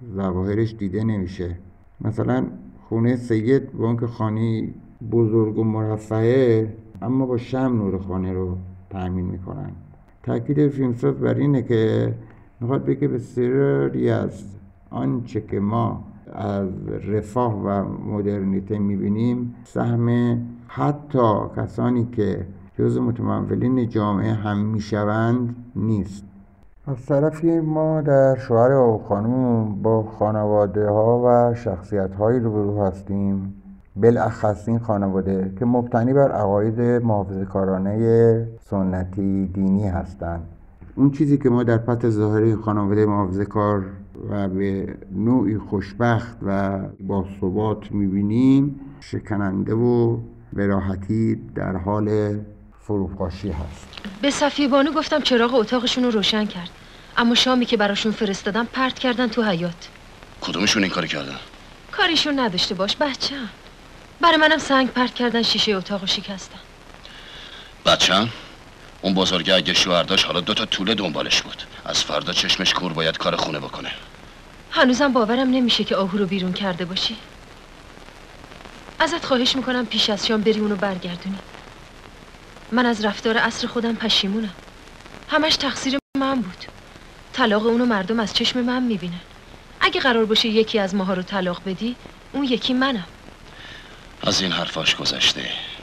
ظواهرش دیده نمیشه. مثلا خونه سید با اون که خانه بزرگ و مرفهه اما با شمع نور خانه رو تأمین میکنن. تاکید فیلمساز بر اینه که میخواد بگه بسیاری از آنچه که ما از رفاه و مدرنیته میبینیم سهم حتی کسانی که جز متمولین جامعه هم میشوند نیست. از طرفی ما در شوهر آقاخانوم با خانواده ها و شخصیت هایی روبرو هستیم، بالاخص این خانواده که مبتنی بر عقاید محافظه‌کارانه سنتی دینی هستند. اون چیزی که ما در پس ظاهری خانواده محافظه‌کار و به نوعی خوشبخت و با ثبات میبینیم شکننده و به راحتی در حال فروپاشی هست. به صفیه بانو گفتم چراغ اتاقشون رو روشن کرد، اما شامی که براشون فرستادم پرت کردن تو حیاط. کدومشون این کاری کردن؟ کاریشون نداشته باش بچه‌م. برای منم سنگ پرت کردن، شیشه اتاقو شکستن. بچه‌م اون بزرگه اگه شوهر داشت حالا دوتا توله دنبالش بود. از فردا چشمش کور باید کار خونه بکنه. هنوزم باورم نمیشه که آهو رو بیرون کرده باشی. ازت خواهش میکنم پیش از شام بری اونو برگردونی. من از رفتار عصر خودم پشیمونم. همش تقصیر من بود. طلاق اونو مردم از چشم من میبینن. اگه قرار باشه یکی از ماها رو طلاق بدی، اون یکی منم. از این حرفاش گذشته.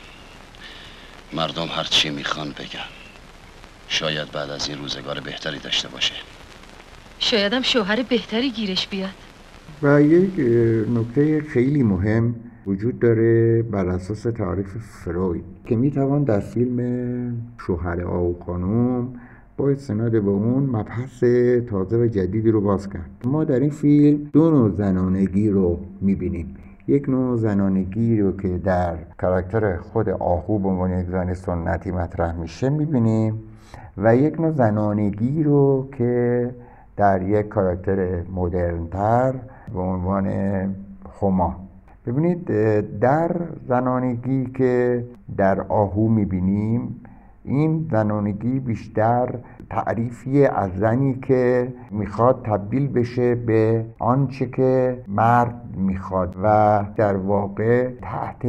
مردم هر چی میخوان بگن. شاید بعد از این روزگار بهتری داشته باشه. شایدم شوهر بهتری گیرش بیاد. و یک نکته خیلی مهم وجود داره بر اساس تعریف فروید که میتوان در فیلم شوهر آقاخانوم با استناد به اون مبحث تازه و جدیدی رو باز کرد. ما در این فیلم دو نوع زنانگی رو میبینیم. یک نوع زنانگی رو که در کاراکتر خود آهو به عنوان یک زن سنتی مطرح میشه میبینیم و یک نوع زنانگی رو که در یک کاراکتر مدرن‌تر به عنوان هما. ببینید در زنانگی که در آهو میبینیم، این زنانگی بیشتر تعریفی از زنی که میخواد تبدیل بشه به آنچه که مرد میخواد و در واقع تحت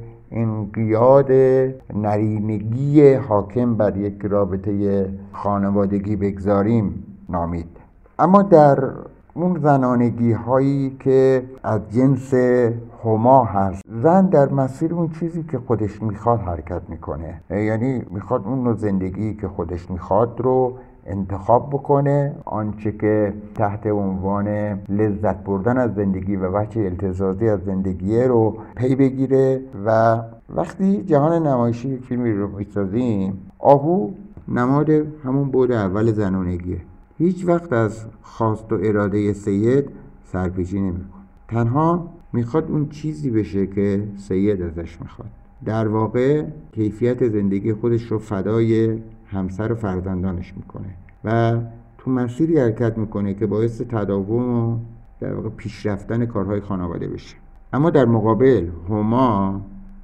انقیاد نرینگی حاکم بر یک رابطه خانوادگی بگذاریم نامید. اما در اون زنانگی هایی که از جنس هما هست، زن در مسیر اون چیزی که خودش میخواد حرکت میکنه، یعنی میخواد اون نوع زندگی که خودش میخواد رو انتخاب بکنه، آنچه که تحت عنوان لذت بردن از زندگی و وجه التزازی از زندگی رو پی بگیره. و وقتی جهان نمایشی یک فیلمی رو میسازیم، آهو نماد همون بعد اول زنانگیه. هیچ وقت از خواست و اراده سید سرپیچی نمیکنه، تنها میخواد اون چیزی بشه که سید ازش میخواد. در واقع کیفیت زندگی خودش رو فدای همسر و فرزندانش میکنه و تو مسیری حرکت میکنه که باعث تداوم و در واقع پیشرفتن کارهای خانواده بشه. اما در مقابل هما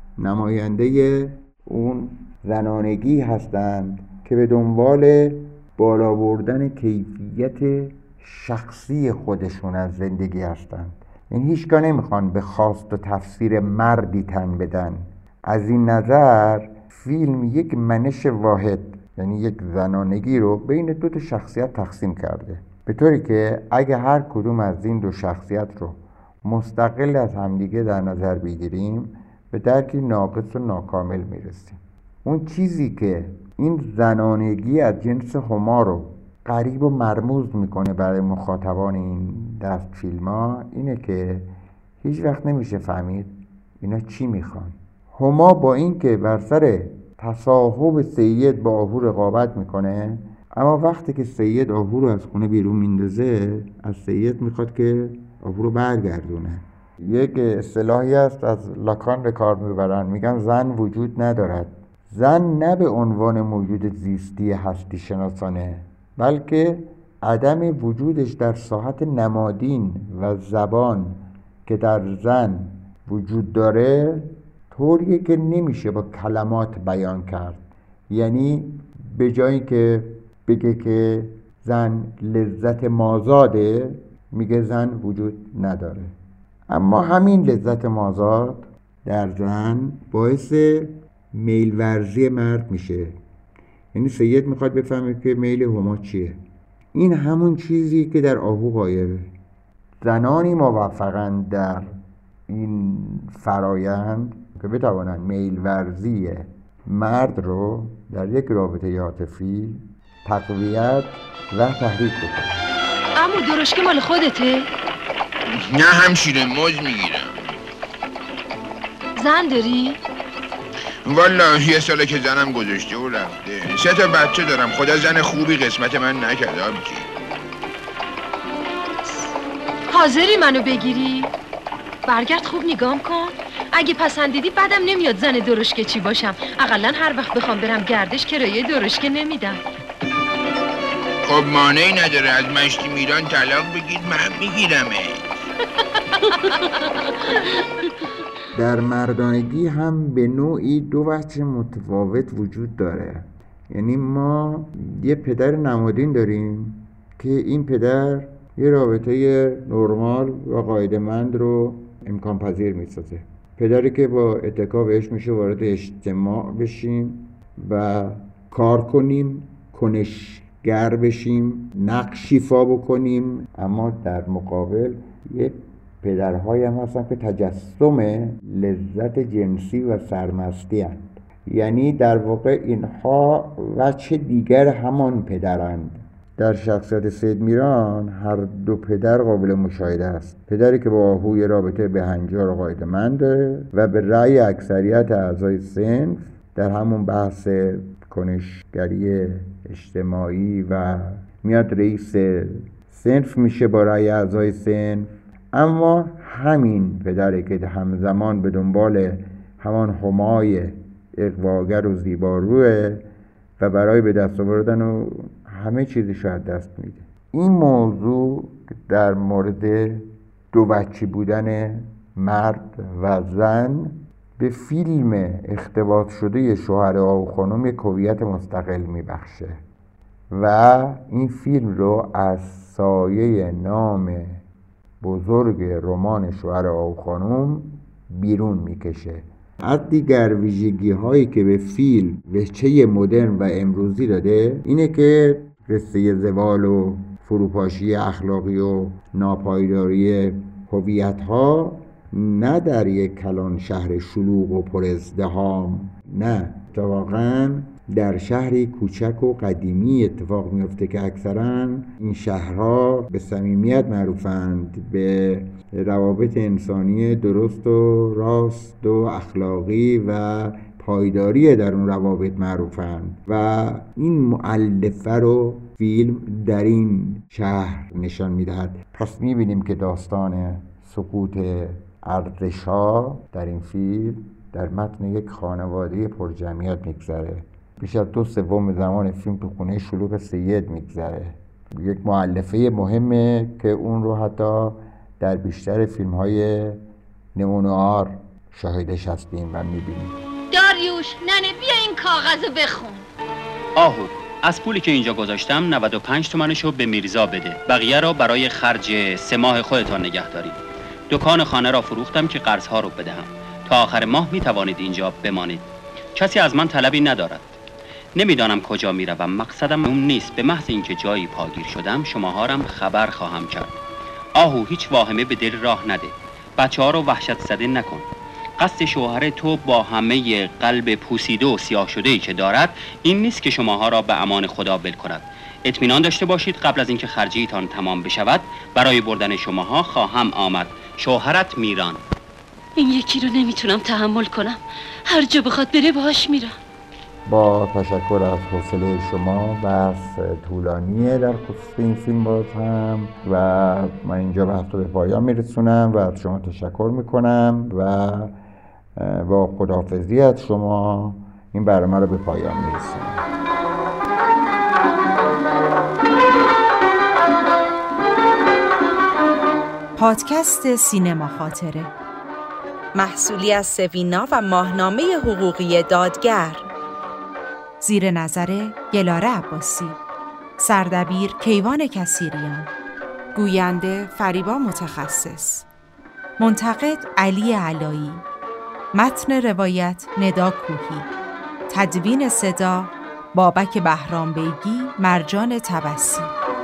نماینده اون زنانگی هستند که به دنبال بالا بردن کیفیت شخصی خودشون از زندگی هستند. یعنی هیچگاه نمیخوان به خواست و تفسیر مردی تن بدن. از این نظر فیلم یک منش واحد، یعنی یک زنانگی رو بین دو تا شخصیت تقسیم کرده، به طوری که اگه هر کدوم از این دو شخصیت رو مستقل از همدیگه در نظر بگیریم به درکی ناقص و ناکامل میرسیم. اون چیزی که این زنانگی از جنس هما رو غریب و مرموز میکنه برای مخاطبان این دست فیلم ها اینه که هیچ وقت نمیشه فهمید اینا چی میخوان. هما با این که بر سر تصاحب سید با آهو رقابت میکنه، اما وقتی که سید آهو رو از خونه بیرون میندازه، از سید میخواد که آهو رو برگردونه. یک اصطلاحی هست از لاکان به کار میبرن، میگن زن وجود ندارد. زن نه به عنوان موجود زیستی هستی شناسانه، بلکه عدم وجودش در ساحت نمادین و زبان که در زن وجود داره طوریه که نمیشه با کلمات بیان کرد. یعنی به جایی که بگه که زن لذت مازاده، میگه زن وجود نداره. اما همین لذت مازاد در زن باعث میل ورزی مرد میشه. یعنی سید میخواد بفهمه که میل هما چیه. این همون چیزی که در آهو غایبه. زنانی موفقند در این فرایند که بتوانند میل ورزی مرد رو در یک رابطه عاطفی تقویت و تحریک بکنند. عمو درشکه مال خودته؟ نه همشیره، موز میگیرم. زن داری؟ والله یه ساله که زنم گذاشته و رفته. سه تا بچه دارم. خدا زن خوبی قسمت من نکرده آبجی. حاضری منو بگیری؟ برگرد خوب نگام کن. اگه پسندیدی بعدم نمیاد زن درشکه چی باشم. اقلن هر وقت بخوام برم گردش کرایه درشکه نمیدم. خب مانعی نداره از مشتی میران طلاق بگید، من میگیرمه. در مردانگی هم به نوعی دو وجه متفاوت وجود داره. یعنی ما یه پدر نمادین داریم که این پدر یه رابطه نرمال و قاعده‌مند رو امکان پذیر میسازه. پدری که با اتکا بهش میشه وارد اجتماع بشیم و کار کنیم، کنشگر بشیم، نقش ایفا بکنیم. اما در مقابل یه پدرهایی هم هستن که تجسم لذت جنسی و سرمستی هستند. یعنی در واقع اینها وجه دیگر همان پدرند. در شخصیت سید میران هر دو پدر قابل مشاهده است. پدری که با آهوی رابطه بهنجار و قاعده‌مند داره و به رأی اکثریت اعضای صنف در همون بحث کنشگری اجتماعی و میاد رئیس صنف میشه با رأی اعضای صنف. اما همین پدری که همزمان به دنبال همان همای اغواگر و زیباروه و برای به دست آوردن و همه چیزش رو از دست میده. این موضوع در مورد دو بچه بودن مرد و زن به فیلم اقتباس شده شوهر آهو خانم یک هویت مستقل میبخشه و این فیلم رو از سایه نام بزرگ رمان شوهر آهو خانم بیرون میکشه. از دیگر ویژگی هایی که به فیلم وجهه مدرن و امروزی داده اینه که قصه زوال و فروپاشی اخلاقی و ناپایداری هویت ها نه در یک کلان شهر شلوغ و پر ازدحام، نه، اتفاقاً در شهری کوچک و قدیمی اتفاق میفته که اکثراً این شهرها به صمیمیت معروفند، به روابط انسانی درست و راست و اخلاقی و پایداری در اون روابط معروفند و این مؤلفه رو فیلم در این شهر نشان میدهد. پس میبینیم که داستان سقوط اردشاه در این فیلم در متن یک خانواده پرجمعیت میگذره. بیش از دو سوم زمان فیلم تو خونه شلوغ سید میگذره. یک مؤلفه مهمه که اون رو حتی در بیشتر فیلم های نمونوار شاهدش هستیم و میبینیم. داریوش ننه بیا این کاغذ بخون. آهو از پولی که اینجا گذاشتم نود و پنج تومنشو به میرزا بده، بقیه را برای خرج سه ماه خودتان نگه دارید. دکان خانه را فروختم که قرضها رو بدهم. تا آخر ماه میتوانید اینجا بمانید. کسی از من طلبی ندارد. نمیدانم کجا میروم، مقصدم اون نیست. به محض اینکه جایی پاگیر شدم شماها رم خبر خواهم کرد. آهو هیچ واهمه به دل راه نده. بچه ها رو وحشت زده نکن. قصد شوهر تو با همه قلب پوسیده و سیاه شده ای که دارد این نیست که شماها را به امان خدا ول کند. اطمینان داشته باشید قبل از اینکه خرجیتان تمام بشود برای بردن شماها خواهم آمد. شوهرت میران. این یکی رو نمیتونم تحمل کنم. هر جا بخواد بره باهاش میرم. با تشکر از حوصله شما، بحث طولانیه در خصوص این فیلم باز هم و من اینجا بحث رو به پایان میرسونم و از شما تشکر میکنم و با خداحافظی از شما این برنامه رو به پایان میرسونم. پادکست سینما خاطره، محصولی از سوینا و ماهنامه حقوقی دادگر، زیر نظر گلاره عباسی، سردبیر کیوان کثیریان، گوینده فریبا متخصص. منتقد علی علایی. متن روایت ندا کوهی. تدوین صدا بابک بهرام بیگی، مرجان تبسی.